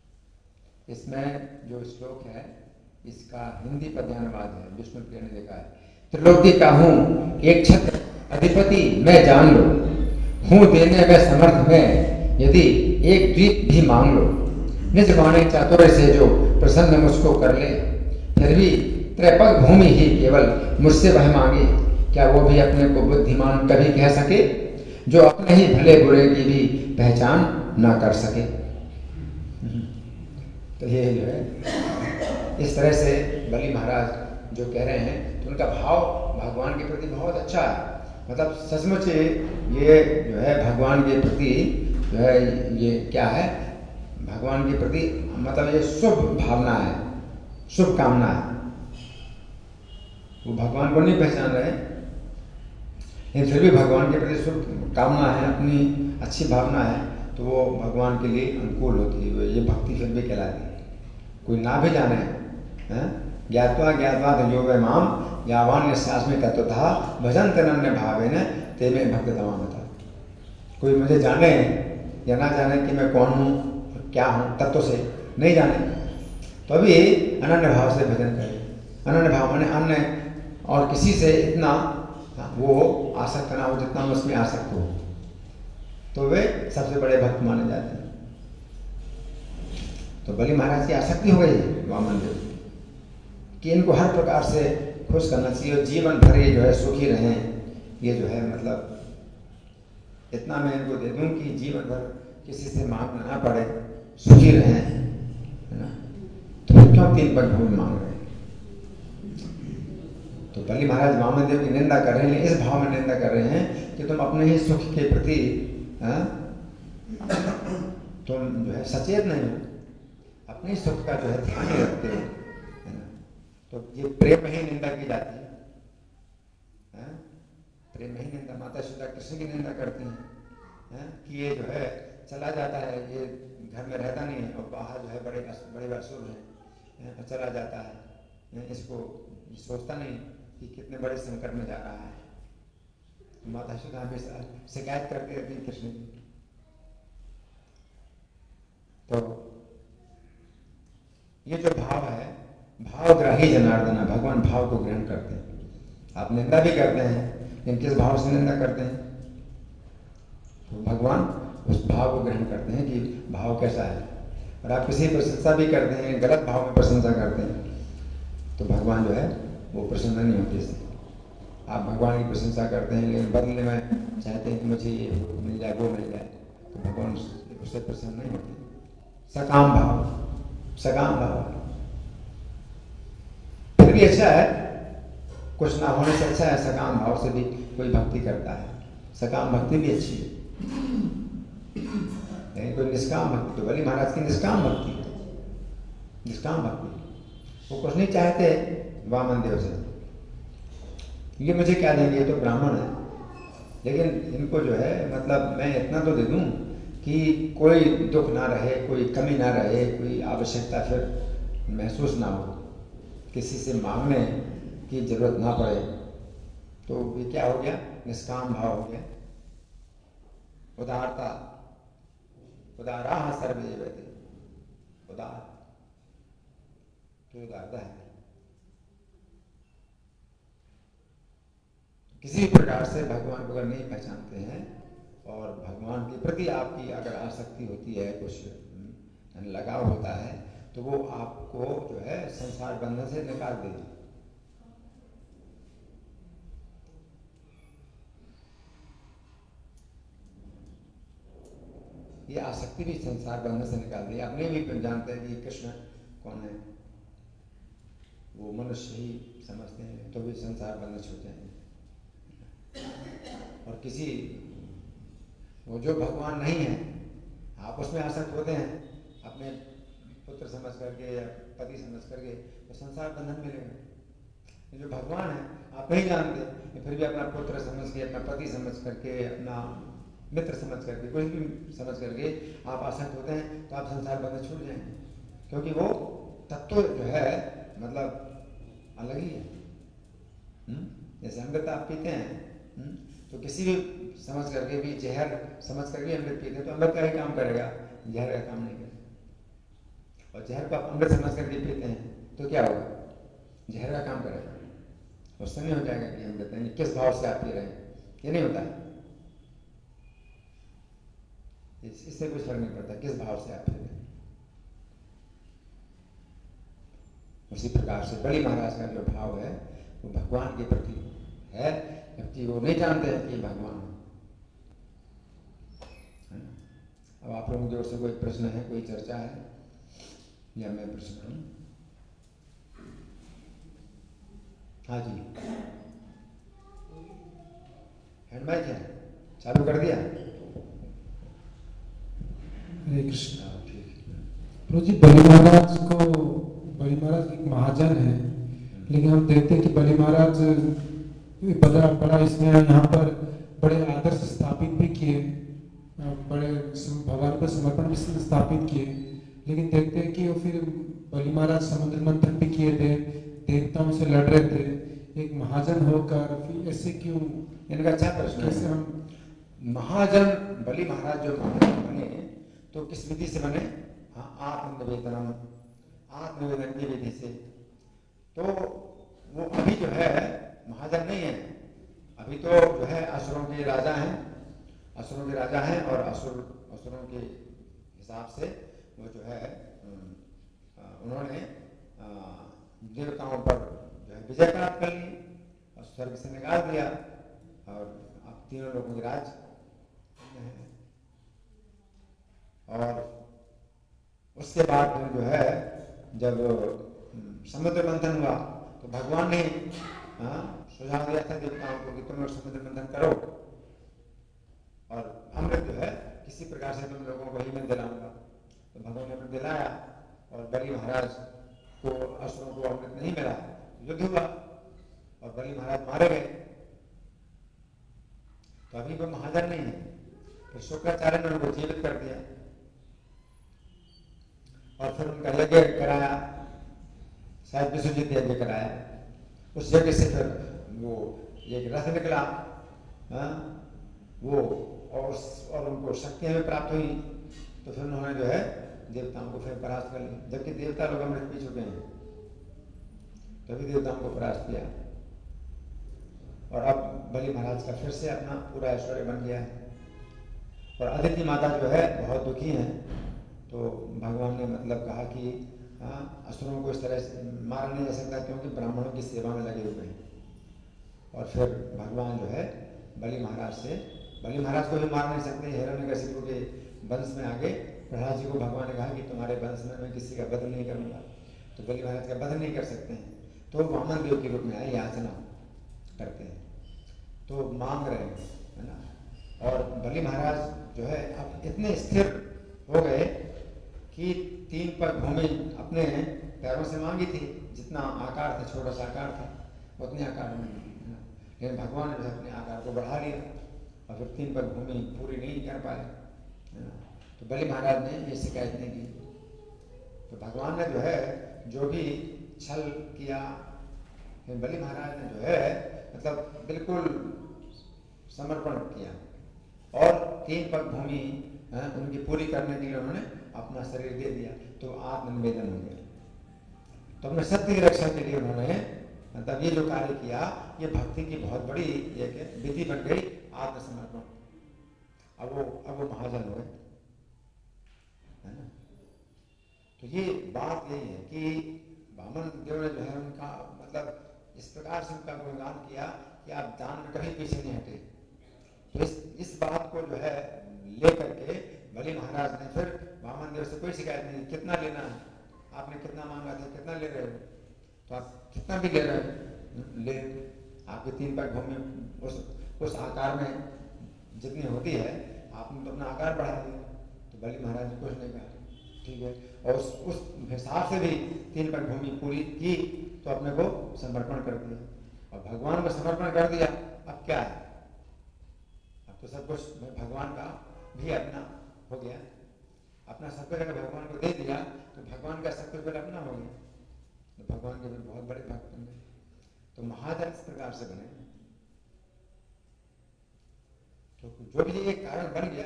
इसमें जो श्लोक है इसका हिंदी पद्यानुवाद है, विष्णुप्रिया ने लिखा है। त्रिलोकी का हूँ एक छत्र अधिपति मैं जान लो, हूँ देने में समर्थ में यदि एक द्वीप भी मांग लो। निज वाणी चातुर्य से जो प्रसन्न मुझको कर ले, फिर भी त्रैपद भूमि ही केवल मुझसे वह मांगे। क्या वो भी अपने को बुद्धिमान कभी कह सके, जो अपने ही भले बुरे की भी पहचान ना कर सके। तो ये जो है इस तरह से बलि महाराज जो कह रहे हैं, तो उनका भाव भगवान के प्रति बहुत अच्छा है। मतलब सचमुच ये जो है भगवान के प्रति जो है ये क्या है, भगवान के प्रति मतलब ये शुभ भावना है, शुभ कामना है। वो भगवान को नहीं पहचान रहे, लेकिन फिर भी भगवान के प्रति शुभ कामना है, अपनी अच्छी भावना है, तो वो भगवान के लिए अनुकूल होती है। ये भक्ति फिर भी कहलाती है। कोई ना भी जाने हैं, ज्ञात्वा ज्ञात्वा यो वे माम यावान निश्वासमी तत्वतः भजन तनन्य भावेन ते में भक्त तमामता। कोई मुझे जाने या ना जाने कि मैं कौन हूँ, क्या हूँ, तत्व से नहीं जाने, तो अभी अनन्य भाव से भजन करें। अनन्य भाव माने अन्य और किसी से इतना वो आसक्त ना हो जितना उसमें आसक्त हो, तो वे सबसे बड़े भक्त माने जाते हैं। तो बलि महाराज की आसक्ति हो गई वामन देव कि इनको हर प्रकार से खुश करना चाहिए और जीवन भर ये जो है सुखी रहें। ये जो है मतलब इतना मैं इनको दे दूं कि जीवन भर किसी से मांगना ना पड़े, सुखी रहें, है ना। तो फिर क्यों तीन पग भूमि मांग रहे हैं? तो बलि महाराज वामन देव की निंदा कर रहे हैं, इस भाव में निंदा कर रहे हैं कि तुम अपने ही सुख के प्रति तुम जो है सचेत नहीं हो, अपने सुख का जो है ध्यान नहीं रखते हो, है ना। तो ये प्रेम ही निंदा की जाती है, है? प्रेम ही निंदा। माता सीता कृष्ण की निंदा करती हैं, है? कि ये जो है चला जाता है, ये घर में रहता नहीं है और बाहर जो है बड़े बड़े असुर हैं, है? चला जाता है, है? इसको सोचता नहीं कि कितने बड़े संकट में जा रहा है। माता सीता हमेशा शिकायत करती रहती है कृष्ण की। तो ये जो भाव है, भावग्राही जनार्दन, भगवान भाव को ग्रहण करते हैं। आप निंदा भी करते हैं, लेकिन किस भाव से निंदा करते हैं? तो भगवान उस भाव को ग्रहण करते हैं कि भाव कैसा है। और आप किसी प्रशंसा भी करते हैं, गलत भाव में प्रशंसा करते हैं, तो भगवान जो है वो प्रसन्न नहीं होते इससे। आप भगवान की प्रशंसा करते हैं, लेकिन बदले में चाहते हैं कि मुझे ये मिल जाए, वो मिल जाए, तो भगवान उससे प्रसन्न नहीं होते। सकाम भाव, सकाम भाव फिर भी अच्छा है, कुछ ना होने से अच्छा है। सकाम भाव से भी कोई भक्ति करता है, सकाम भक्ति भी अच्छी है। नहीं कोई निष्काम भक्ति, तो बलि महाराज की निष्काम भक्ति, निष्काम भक्ति, वो कुछ नहीं चाहते वामन देव से, ये मुझे क्या देंगे, ये तो ब्राह्मण है, लेकिन इनको जो है मतलब मैं इतना तो दे दूं कि कोई दुख ना रहे, कोई कमी ना रहे, कोई आवश्यकता फिर महसूस ना हो, किसी से मांगने की जरूरत ना पड़े। तो ये क्या हो गया? निष्काम भाव हो गया। उदारता, उदारा सर्वे वैते, उदार तो उदारता है। किसी प्रकार से भगवान को अगर नहीं पहचानते हैं और भगवान के प्रति आपकी अगर आसक्ति होती है, कुछ लगाव होता है, तो वो आपको जो है संसार बंधन से निकाल देगी। ये आसक्ति भी संसार बंधन से निकाल दी। अपने भी जानते हैं कि कृष्ण कौन है, वो मनुष्य ही समझते हैं, तो भी संसार बंधन छूट जाएंगे। और किसी वो जो भगवान नहीं है, आप उसमें आसक्त होते हैं अपने पुत्र समझ करके या पति समझ करके, तो संसार बंधन मिलेगा। जो भगवान है आप नहीं जानते, फिर भी अपना पुत्र समझ के, अपना पति समझ करके, अपना मित्र समझ करके, कुछ भी समझ करके आप आसक्त होते हैं, तो आप संसार बंधन छूट जाएंगे, क्योंकि वो तत्व जो है मतलब अलग ही है। जैसे अमृत आप पीते हैं, तो किसी भी समझ करके भी जहर समझ करके अमृत पीते तो अमृत का ही काम करेगा, जहर का काम नहीं करेगा। और जहर को आप अमृत समझ करके पीते हैं तो क्या होगा, जहर का काम करेगा। उससे नहीं हो जाएगा कि अमृत नहीं, किस भाव से आप पी रहे हैं, ये नहीं होता है। इससे कुछ फर्क नहीं पड़ता किस भाव से आप पी रहे हैं। उसी प्रकार से बलि महाराज का जो भाव है वो भगवान के प्रति है, जबकि वो नहीं जानते हैं कि भगवान है। अब आप लोगों की ओर से कोई प्रश्न है, कोई चर्चा है, या मैं प्रश्न करूं? हाँ जी, हैंड माइक है, चालू कर दिया? हरे कृष्ण। प्रभु जी, बलि महाराज को, बलि महाराज एक महाजन है, लेकिन हम देखते हैं कि बलि महाराज बड़ा बड़ा इसमें यहाँ पर बड़े आदर्श स्थापित भी किए, बड़े भगवान को समर्पण भी स्थापित किए, लेकिन देखते हैं कि वो फिर बलि महाराज समुद्र मंथन भी किए थे, देवताओं से लड़ रहे थे, एक महाजन होकर फिर ऐसे क्यों? इनका अच्छा प्रश्न कैसे हम महाजन बलि महाराज जो बने तो किस विधि से बने? हाँ, आत्मनिवेदनम, आत्मनिवेदन की विधि से। तो वो अभी जो है महाजन नहीं है, अभी तो जो है असुरों के राजा हैं, असुरों के राजा हैं और असुर असुरों के हिसाब से वो जो है उन्होंने देवताओं पर जो है विजय प्राप्त कर ली और स्वर्ग से निकाल दिया, और अब तीनों लोगों के राज है। और उसके बाद जो है जब समुद्र मंथन हुआ तो भगवान ने सुझाव दिया था देवताओं को कि तुम लोग समुद्र मंथन करो और अमृत जो है किसी प्रकार से तुम लोगों को ही मैं दिलाऊंगा। तो भगवान ने अमृत दिलाया और बलि महाराज को, असुरों को अमृत नहीं मिला, युद्ध हुआ और बलि महाराज मारे गए। तो अभी वो महाजन नहीं है। फिर शुक्राचार्य ने उनको जीवित कर दिया और फिर उनका यज्ञ कराया, शायद विश्वजित यज्ञ कराया। उस यज्ञ से फिर वो एक रथ निकला, हाँ वो और और उनको शक्तियां भी प्राप्त हुई। तो फिर उन्होंने जो है देवताओं को फिर परास्त कर लिया, जबकि देवता लोग अमृत पी चुके हैं, तभी देवताओं को परास्त किया। और अब बलि महाराज का फिर से अपना पूरा ऐश्वर्य बन गया है। और अदिति माता जो है बहुत दुखी हैं, तो भगवान ने मतलब कहा कि हाँ असुरों को इस तरह से मारा नहीं जा सकता क्योंकि ब्राह्मणों की सेवा में लगे हुए हैं। और फिर भगवान जो है बलि महाराज से, बलि महाराज को भी मार नहीं सकते, हिरण्यकशिपु के वंश में आगे प्रहलाद जी को भगवान ने कहा कि तुम्हारे वंश में मैं किसी का वध नहीं करूँगा, तो बलि महाराज का वध नहीं कर सकते हैं। तो वामन देव के रूप में आए, याचना करते हैं, तो मांग रहे हैं, है ना। और बलि महाराज जो है अब इतने स्थिर हो गए कि तीन पर भूमि अपने पैरों से मांगी थी, जितना आकार था, छोटा सा आकार था, उतने आकार में, लेकिन भगवान ने अपने आकार को बढ़ा लिया और फिर तीन पर भूमि पूरी नहीं कर पाए, है ना। तो बलि महाराज ने ये शिकायत नहीं की। तो भगवान ने जो है जो भी छल किया, बलि महाराज ने जो है मतलब बिल्कुल समर्पण किया और तीन पग भूमि उनकी पूरी करने के लिए उन्होंने अपना शरीर दे दिया, तो आत्मनिवेदन हो गया। तो अपने सत्य की रक्षा के लिए उन्होंने मतलब ये जो कार्य किया, ये भक्ति की बहुत बड़ी एक विधि बन गई, आत्मसमर्पण। अब वो अब वो महाजन हुए, है ना। तो ये बात यही है कि वामन देव ने जो है उनका मतलब इस प्रकार से उनका गुणगान किया कि आप दान में कभी पीछे नहीं हटे। तो इस इस बात को जो है लेकर के बलि महाराज ने फिर वामन देव से कोई शिकायत नहीं, कितना लेना है, आपने कितना मांगा था, कितना ले रहे हो, तो आप कितना भी ले रहे हो ले, आपके तीन पर भूमि उस उस आकार में जितनी होती है, आपने तो अपना आकार बढ़ा दिया। तो बलि महाराज ने कुछ नहीं कहा, ठीक है। और उस उस हिसाब से भी तीन पर भूमि पूरी की तो अपने को समर्पण कर दिया, और भगवान को समर्पण कर दिया। अब क्या है, अब तो सब कुछ भगवान का भी अपना हो गया, अपना सब कुछ अगर भगवान को दे दिया तो भगवान का सब कुछ फिर अपना हो गया, तो भगवान के फिर बहुत बड़े भक्त बन गए। तो महाजन इस प्रकार से बने। जो भी एक कारण बन गया,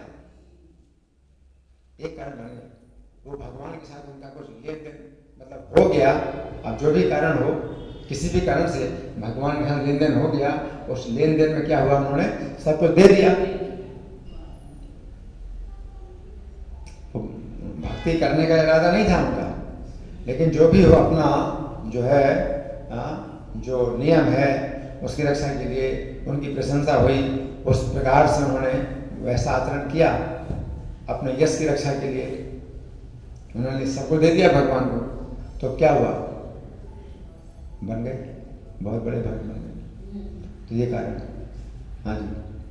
एक कारण बन गया, वो भगवान के साथ उनका कुछ लेन देन मतलब हो गया। अब जो भी कारण हो, किसी भी कारण से भगवान के साथ लेन देन हो गया, उस लेन देन में क्या हुआ, उन्होंने सब कुछ दे दिया। भक्ति करने का इरादा नहीं था उनका, लेकिन जो भी हो अपना जो है आ, जो नियम है उसकी रक्षा के लिए उनकी प्रशंसा हुई, उस प्रकार से उन्होंने वैसा आचरण किया अपने यश की रक्षा के लिए। उन्होंने सबको दे दिया भगवान को, तो क्या हुआ, बन गए, बहुत बड़े भक्त बन गए। तो ये कारण। हाँ जी,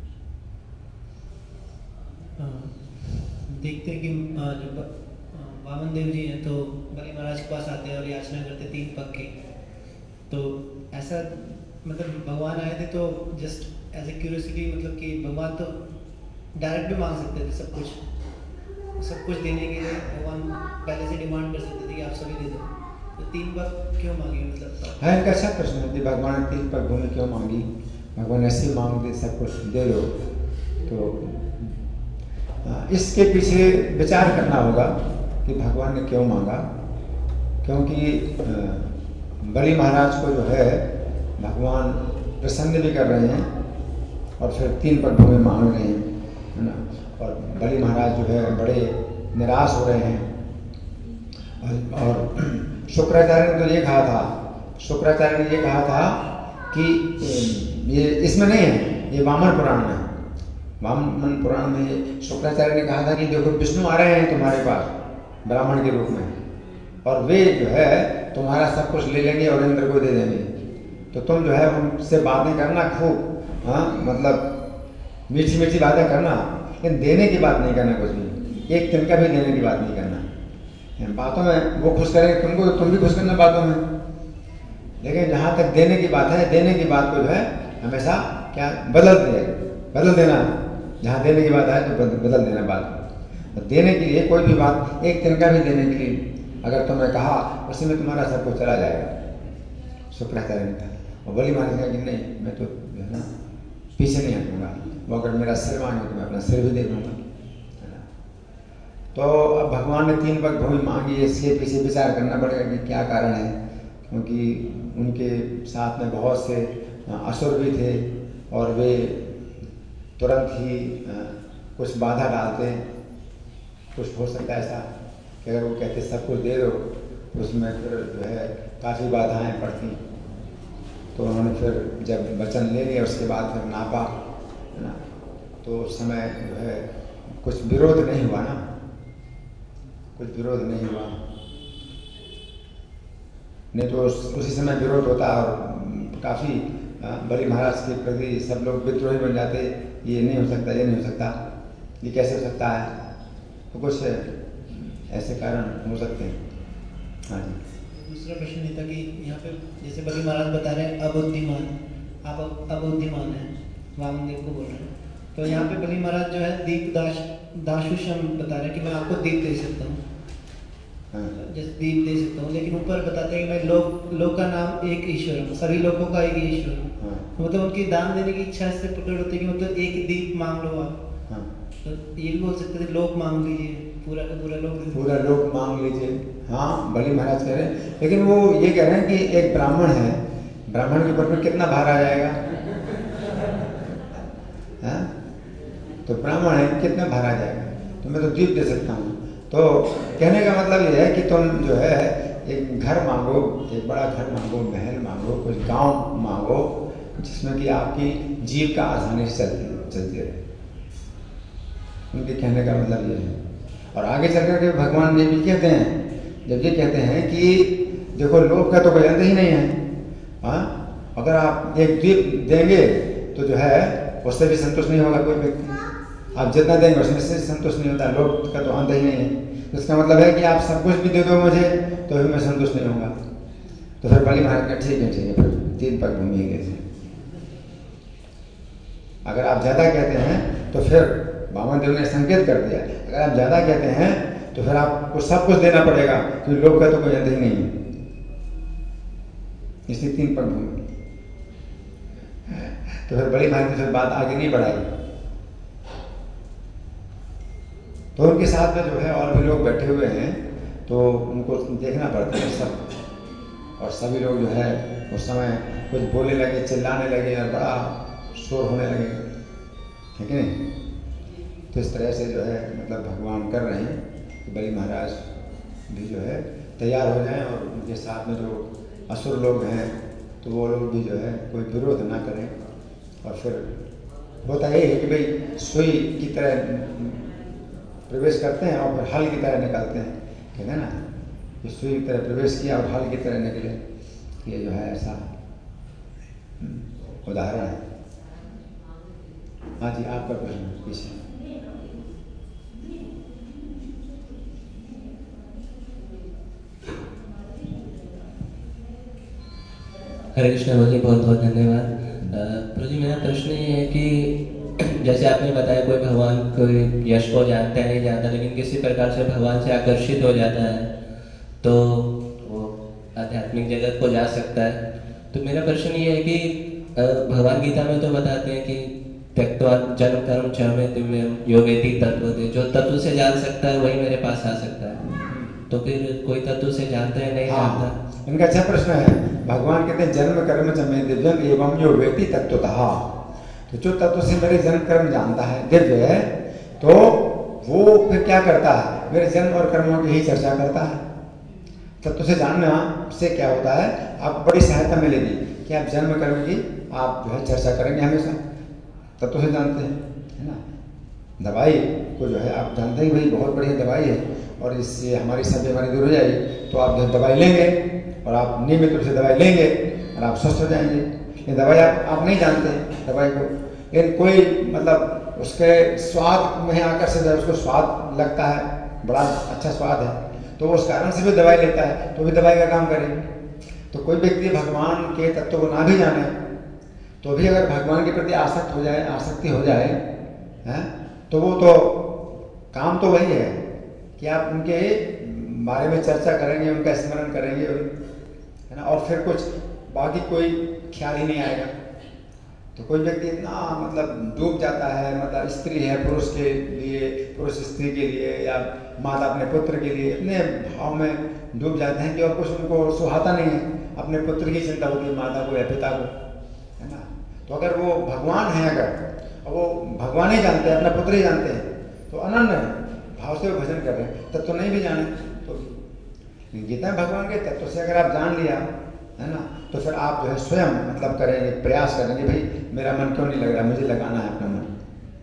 देखते हैं कि जब वामन देव जी हैं तो बलि महाराज के पास आते हैं और याचना करते हैं तीन पग की। तो ऐसा मतलब भगवान आए थे तो जस्ट एज ए क्यूरियोसिटी, मतलब कि भगवान तो डायरेक्ट भी मांग सकते थे सब कुछ, सब कुछ देने के लिए भगवान पहले से डिमांड कर सकते थे कि आप सभी दे दो, तो तीन पग क्यों मांगे? मतलब है इनका अच्छा प्रश्न है कि भगवान ने तीन पग भूमि क्यों मांगी। भगवान ऐसे मांग दे सब कुछ दे दो, तो इसके पीछे विचार करना होगा कि भगवान ने क्यों मांगा। क्योंकि बलि महाराज को जो है भगवान प्रसन्न भी कर रहे हैं और फिर तीन पग भूमि मांग रहे हैं, है ना। और बलि महाराज जो है बड़े निराश हो रहे हैं। और शुक्राचार्य ने तो ये कहा था, शुक्राचार्य ने ये कहा था कि ये इसमें नहीं है, ये वामन पुराण में, वामन पुराण में शुक्राचार्य ने कहा था कि देखो विष्णु आ रहे हैं तुम्हारे पास ब्राह्मण के रूप में, और वे जो है तुम्हारा सब कुछ ले लेंगे और इंद्र को दे देंगे। तो तुम जो है उनसे बातें करना खूब, हाँ मतलब मीठी मीठी बातें करना, लेकिन देने की बात नहीं करना, कुछ भी एक तिनका भी देने की बात नहीं करना। बातों में वो खुश करेंगे तुमको, तुम भी खुश करना बातों में, लेकिन जहाँ तक देने की बात है, देने की बात को जो है हमेशा क्या बदल दे बदल देना। जहाँ देने की बात है तो बदल देना बात। तो देने के लिए कोई भी बात, एक तिनका भी देने के लिए अगर तुमने कहा, उसी में तुम्हारा सब कुछ चला जाएगा। शुक्राचार्य ने कहा, और बलि महाराज कहा कि नहीं, मैं तो जो है ना पीछे नहीं हटूंगा, वो अगर मेरा सिर मांगे तो मैं अपना सिर भी दे दूंगा, है ना। तो अब भगवान ने तीन पग भूमि मांगी, इसके पीछे विचार करना पड़ेगा कि क्या कारण है। क्योंकि उनके साथ में बहुत से असुर भी थे और वे तुरंत ही कुछ बाधा डालते। कुछ हो सकता है ऐसा कि अगर वो कहते सब कुछ दे दो, उसमें फिर जो है काफ़ी बाधाएं पड़ती। तो उन्होंने फिर जब वचन ले लिया उसके बाद फिर नापा, है ना, तो उस समय जो है कुछ विरोध नहीं हुआ ना, कुछ विरोध नहीं हुआ। नहीं तो उसी समय विरोध होता और काफ़ी बलि महाराज के प्रति सब लोग विद्रोही बन जाते। ये नहीं हो सकता, ये नहीं हो सकता, ये कैसे हो सकता है। तो कुछ ऐसे कारण हो सकते हैं। हाँ जी। दूसरा प्रश्न ये था कि यहाँ पे जैसे बलि महाराज बता रहे हैं अबुद्धिमान, आप अबुद्धिमान हैं, वामदेव को बोल रहे हैं। तो यहाँ पे बलि महाराज जो है दीप दाश दाशुषम बता रहे हैं कि मैं आपको दीप दे सकता हूँ, जैसे दीप दे सकता हूँ, लेकिन ऊपर बताते हैं कि मैं लोक लोक का नाम एक ईश्वर हूँ, सभी लोगों का एक ईश्वर हूँ। तो मतलब उनकी दान देने की इच्छा से प्रकट होती है कि मतलब एक दीप मांग लो आप। तो ये भी बोल सकते थे लोक मांग लीजिए, पूरा का पूरा लोक पूरा लोक मांग लीजिए। हाँ, बलि महाराज कह रहे हैं, लेकिन वो ये कह रहे हैं कि एक ब्राह्मण है, ब्राह्मण के ऊपर में कितना भार आ जाएगा, है? तो ब्राह्मण है, कितना भार आ जाएगा, तो मैं तो दीप दे सकता हूँ। तो कहने का मतलब ये है कि तुम जो है एक घर मांगो, एक बड़ा घर मांगो, महल मांगो, कुछ गांव मांगो, जिसमें कि आपकी जीविका आसानी से चलती चलती रहे। उनके कहने का मतलब ये है। और आगे चल कर के भगवान ये भी कहते हैं, जब ये कहते हैं कि देखो लोभ का तो कोई अंत ही नहीं है, हाँ, अगर आप एक दीप देंगे तो जो है उससे भी संतुष्ट नहीं होगा कोई व्यक्ति। आप जितना देंगे उसमें से संतुष्ट नहीं होता, लोभ का तो अंत ही नहीं है। तो इसका मतलब है कि आप सब कुछ भी दे दो मुझे तो भी मैं संतुष्ट नहीं होगा। तो फिर बलि महाराज का ठीक है ठीक है, फिर तीन पग भूमि है। अगर आप ज्यादा कहते हैं तो फिर वामन देव ने संकेत कर दिया, अगर आप ज्यादा कहते हैं तो फिर आपको सब कुछ देना पड़ेगा, क्योंकि लोभ का तो कोई अंत ही नहीं है। इसलिए तीन पग भूमि। तो फिर बलि महाराज ने फिर बात आगे नहीं बढ़ाई, तो उनके साथ में जो है और भी लोग बैठे हुए हैं, तो उनको देखना पड़ता है सब, और सभी लोग जो है उस समय कुछ बोलने लगे, चिल्लाने लगे और बड़ा शोर होने लगे, है कि नहीं। तो इस तरह से जो है मतलब भगवान कर रहे हैं कि बलि महाराज भी जो है तैयार हो जाएं और उनके साथ में जो असुर लोग हैं तो वो लोग भी जो है कोई विरोध ना करें। और फिर होता यही है कि भाई सुई की तरह प्रवेश करते हैं और फिर हल की तरह निकलते हैं, कहते हैं ना कि सुई की तरह प्रवेश किया और हल की तरह निकले, ये जो है ऐसा उदाहरण है। हाँ जी, आपका प्रश्न पीछे। हरे कृष्ण जी, बहुत बहुत धन्यवाद। प्रभु जी, मेरा प्रश्न ये है कि जैसे आपने बताया कोई भगवान कोई यश को जानता है नहीं जानता, लेकिन किसी प्रकार से भगवान से आकर्षित हो जाता है तो वो आध्यात्मिक जगत को जा सकता है। तो मेरा प्रश्न ये है कि भगवान गीता में तो बताते हैं कि त्यक्त्वा जन्म कर्म च मे दिव्यम यो वेति तत्त्वतः, जो तत्व से जान सकता है वही मेरे पास आ सकता है। तो फिर कोई तत्व से जानता है नहीं हाँ, जानता। इनका अच्छा प्रश्न है। भगवान कहते हैं जन्म कर्म च मे दिव्यम एवं यो वेति तत्त्वतः, तो जो तत्व से मेरे जन्म कर्म जानता है दिव्य है, तो वो फिर क्या करता है, मेरे जन्म और कर्मों की ही चर्चा करता है। तत्व से जानना से क्या होता है, आपको बड़ी सहायता मिलेगी कि आप जन्म कर्म की आप जो है चर्चा करेंगे हमेशा, तत्व से जानते हैं, है ना। दवाई को जो है आप जानते हैं भाई बहुत बढ़िया दवाई है और इससे हमारी सब बीमारी दूर हो जाएगी, तो आप जो दवाई लेंगे और आप नियमित रूप से दवाई लेंगे और आप स्वस्थ हो जाएंगे। ये दवाई आप आप नहीं जानते हैं दवाई को, लेकिन कोई मतलब उसके स्वाद में आकर से जब उसको स्वाद लगता है, बड़ा अच्छा स्वाद है, तो उस कारण से भी दवाई लेता है, तो भी दवाई का काम करेगी। तो कोई व्यक्ति भगवान के तत्व को ना भी जाने तो भी अगर भगवान के प्रति आसक्त हो जाए, आसक्ति हो जाए हैं, तो वो तो काम तो वही है कि आप उनके बारे में चर्चा करेंगे, उनका स्मरण करेंगे, है ना, और फिर कुछ बाकी कोई ख्याल ही नहीं आएगा। तो कोई व्यक्ति इतना मतलब डूब जाता है, मतलब स्त्री है पुरुष के लिए, पुरुष स्त्री के लिए, या माता अपने पुत्र के लिए, इतने भाव में डूब जाते हैं कि और कुछ उनको सुहाता नहीं है, अपने पुत्र की चिंता होती है, माता को या पिता को, है ना। तो अगर वो भगवान है, अगर वो भगवान ही जानते हैं, अपना पुत्र ही जानते हैं, तो अनन्य भाव से वो भजन कर रहे हैं। तत्व तो नहीं भी जाने तो गीता में भगवान के तत्व से अगर आप जान लिया, है ना, तो फिर आप जो है स्वयं मतलब करेंगे, प्रयास करेंगे, भाई मेरा मन क्यों नहीं लग रहा, मुझे लगाना है अपना मन,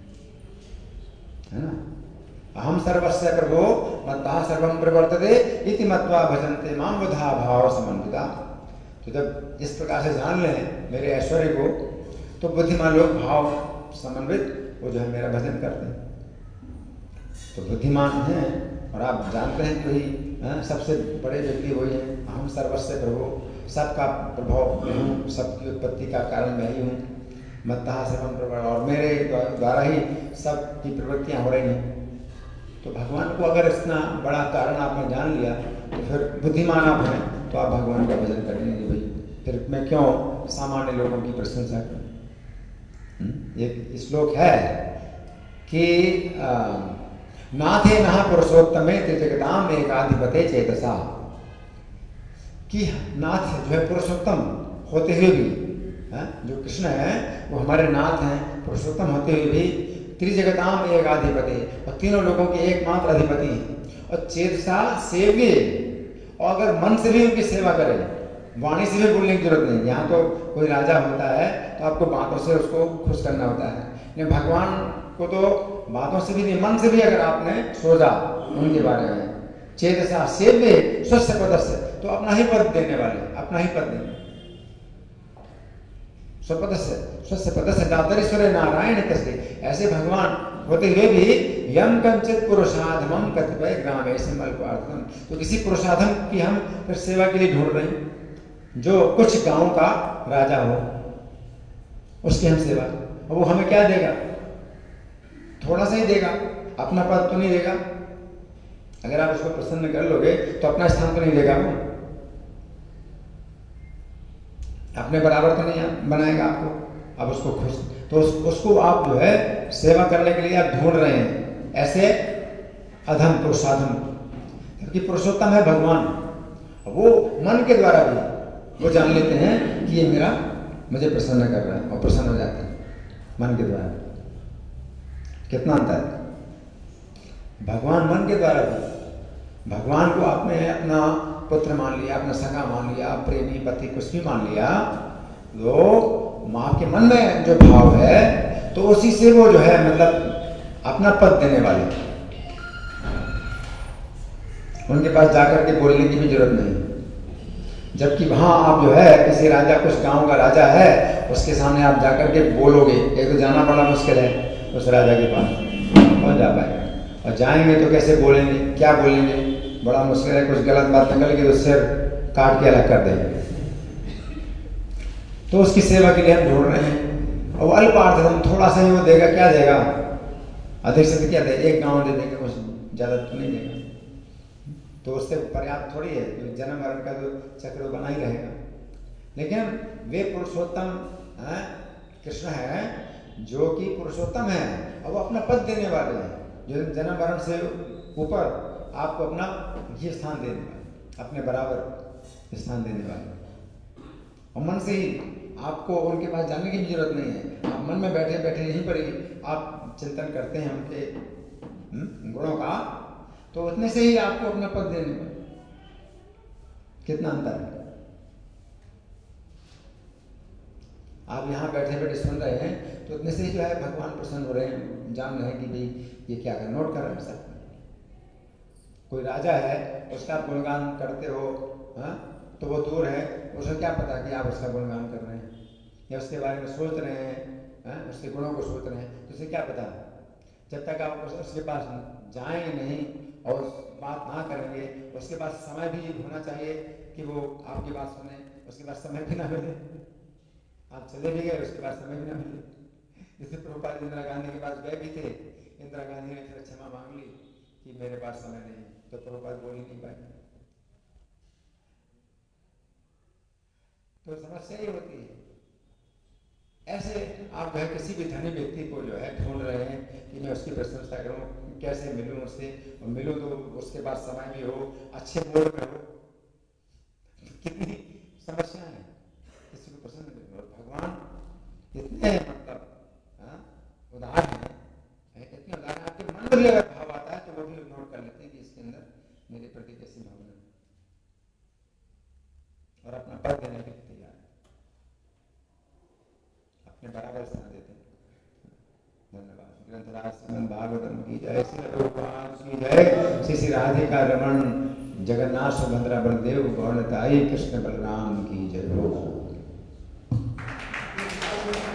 है ना। अहम सर्वस्य प्रभो मत्तः सर्वं प्रवर्तते इति मत्वा भजन्ते मां बुधा भाव समन्विता। तो जब इस प्रकार से जान लें मेरे ऐश्वर्य को, तो बुद्धिमान लोग भाव समन्वित वो जो है मेरा भजन करते हैं। तो बुद्धिमान हैं और आप जानते हैं कि वही सबसे बड़े व्यक्ति वही है। अहम सर्वस्य प्रभो, सबका प्रभाव मैं हूँ, सबकी उत्पत्ति का कारण मैं ही हूँ। मत्तः सर्वं प्रवर्तते, और मेरे द्वारा ही सब की प्रवृत्तियाँ हो रही हैं। तो भगवान को अगर इतना बड़ा कारण आपने जान लिया, तो फिर बुद्धिमान आप हैं, तो आप भगवान का भजन करेंगे कि भाई फिर मैं क्यों सामान्य लोगों की प्रशंसा करूं। एक श्लोक है कि नाथे नः पुरुषोत्तमे त्रिजगताम एकाधिपते चेतसा, कि नाथ जो है पुरुषोत्तम होते हुए भी, है जो कृष्ण है वो हमारे नाथ हैं, पुरुषोत्तम होते हुए भी त्रिजगताम एकाधिपति, और तीनों लोगों के एकमात्र अधिपति हैं। और चेतसा सेव्य, और अगर मन से भी उनकी सेवा करें, वाणी से भी बोलने की जरूरत नहीं। यहाँ तो कोई राजा होता है तो आपको बातों से उसको खुश करना होता है, लेकिन भगवान को तो बातों से भी नहीं, मन से भी अगर आपने सोचा उनके बारे में, चेतसा सेव्य स्वस्थ पदस्य, तो अपना ही पद देने वाले, अपना ही पद देंगे। स्वपदस्य स्वस्थ पदस्य दातरीश्वर नारायण कस्ते, ऐसे भगवान होते हुए भी यम कंचित पुरुषाधमम कतिपय ग्रामे से मल्पार्थम, तो किसी पुरुषाधम की हम फिर सेवा के लिए ढूंढ रहे हैं, जो कुछ गांव का राजा हो, उसकी हम सेवा, और वो हमें क्या देगा, थोड़ा सा ही देगा, अपना पद तो नहीं देगा। अगर आप उसको प्रसन्न कर लोगे तो अपना स्थान तो नहीं देगा, वो अपने बराबर तो नहीं बनाएगा आपको। अब उसको खुश, तो उस, उसको आप जो है सेवा करने के लिए आप ढूंढ रहे हैं, ऐसे अधम पुरुषाधम, क्योंकि पुरुषोत्तम है भगवान। वो मन के द्वारा भी वो जान लेते हैं कि ये मेरा मुझे प्रसन्न कर रहा है और प्रसन्न हो जाते हैं मन के द्वारा। कितना अंतर है। भगवान मन के द्वारा भी, भगवान को आपने अपना पुत्र मान लिया, अपना सखा मान लिया, प्रेमी पति कुछ भी मान लिया, तो माँ के मन में जो भाव है तो उसी से वो जो है मतलब अपना पद देने वाले, उनके पास जाकर के बोलने की भी जरूरत नहीं। जबकि वहां आप जो है किसी राजा, कुछ गांव का राजा है, उसके सामने आप जाकर के बोलोगे, एक तो जाना बड़ा मुश्किल है उस राजा के पास, कौन जा पाएगा, और जाएंगे तो कैसे बोलेंगे, क्या बोलेंगे, बड़ा मुश्किल है। कुछ गलत बात निकल गई तो सिर काट के अलग कर देंगे। तो उसकी सेवा के लिए हम ढूंढ रहे हैं, और अल्पार्थ हम थोड़ा सा ही वो देगा, क्या देगा, अधिक से क्या देगा, एक गांव दे देंगे, कुछ ज्यादा तो नहीं देगा, तो उससे पर्याप्त थोड़ी है, तो जन्म मरण का जो चक्र बना ही रहेगा। लेकिन वे पुरुषोत्तम कृष्ण है जो कि पुरुषोत्तम है, और वो अपना पद देने वाले हैं, जो जन्म मरण से ऊपर आपको अपना ये स्थान देने वाले, अपने बराबर स्थान देने वाले, और मन से ही आपको उनके पास जाने की भी जरूरत नहीं है। आप मन में बैठे बैठे यहीं पर ही आप चिंतन करते हैं उनके गुणों का, तो उतने से ही आपको अपना पद देने में कितना अंतर है। आप यहाँ बैठे बैठे सुन रहे हैं तो उतने से ही जो है भगवान प्रसन्न हो रहे हैं, जान रहे हैं कि भाई ये क्या कर, नोट कर रहे हैं सब। कोई राजा है, उसका गुणगान करते हो, हाँ, तो वो दूर है, उसे क्या पता कि आप उसका गुणगान कर रहे हैं या उसके बारे में सोच रहे हैं, हाँ, उसके गुणों को सोच रहे हैं, तो उसे क्या पता। जब तक आप उसके पास जाएंगे नहीं और बात ना करेंगे, उसके पास समय भी होना चाहिए कि वो आपकी बात सुने, उसके पास समय भी ना मिले, आप चले भी गए, उसके पास समय भी ना मिले। जैसे प्रभुपाद इंदिरा गांधी के पास गए भी थे, इंदिरा गांधी ने फिर क्षमा मांग ली कि मेरे पास समय नहीं, तो प्रभुपाद बोल ही नहीं पाए। तो समस्या ही होती है। ऐसे आप जो है किसी भी धनी व्यक्ति को जो है ढूंढ रहे हैं कि मैं उसकी प्रशंसा करूं, कैसे मिलूं उससे, और मिलूं तो उसके पास समय भी हो, अच्छे मूड में हो, कितनी समस्या है किसी को पसंद नहीं। और भगवान इतने मतलब उदार हैं, इतने उदार हैं, आपके मन में भी अगर भाव आता है तो वो भी नोट कर लेते हैं कि इसके अंदर मेरे प्रति कैसी भावना है, और अपना पद देने के लिए तैयार है, अपने बराबर स्थान देते हैं। धन्यवाद। ग्रंथराज श्रीमद् भागवतम की जय, श्री प्रभुपाद की जय, श्री श्री राधिका रमण जगन्नाथ सुभद्रा बलदेव गौरताई कृष्ण बलराम की जय हो।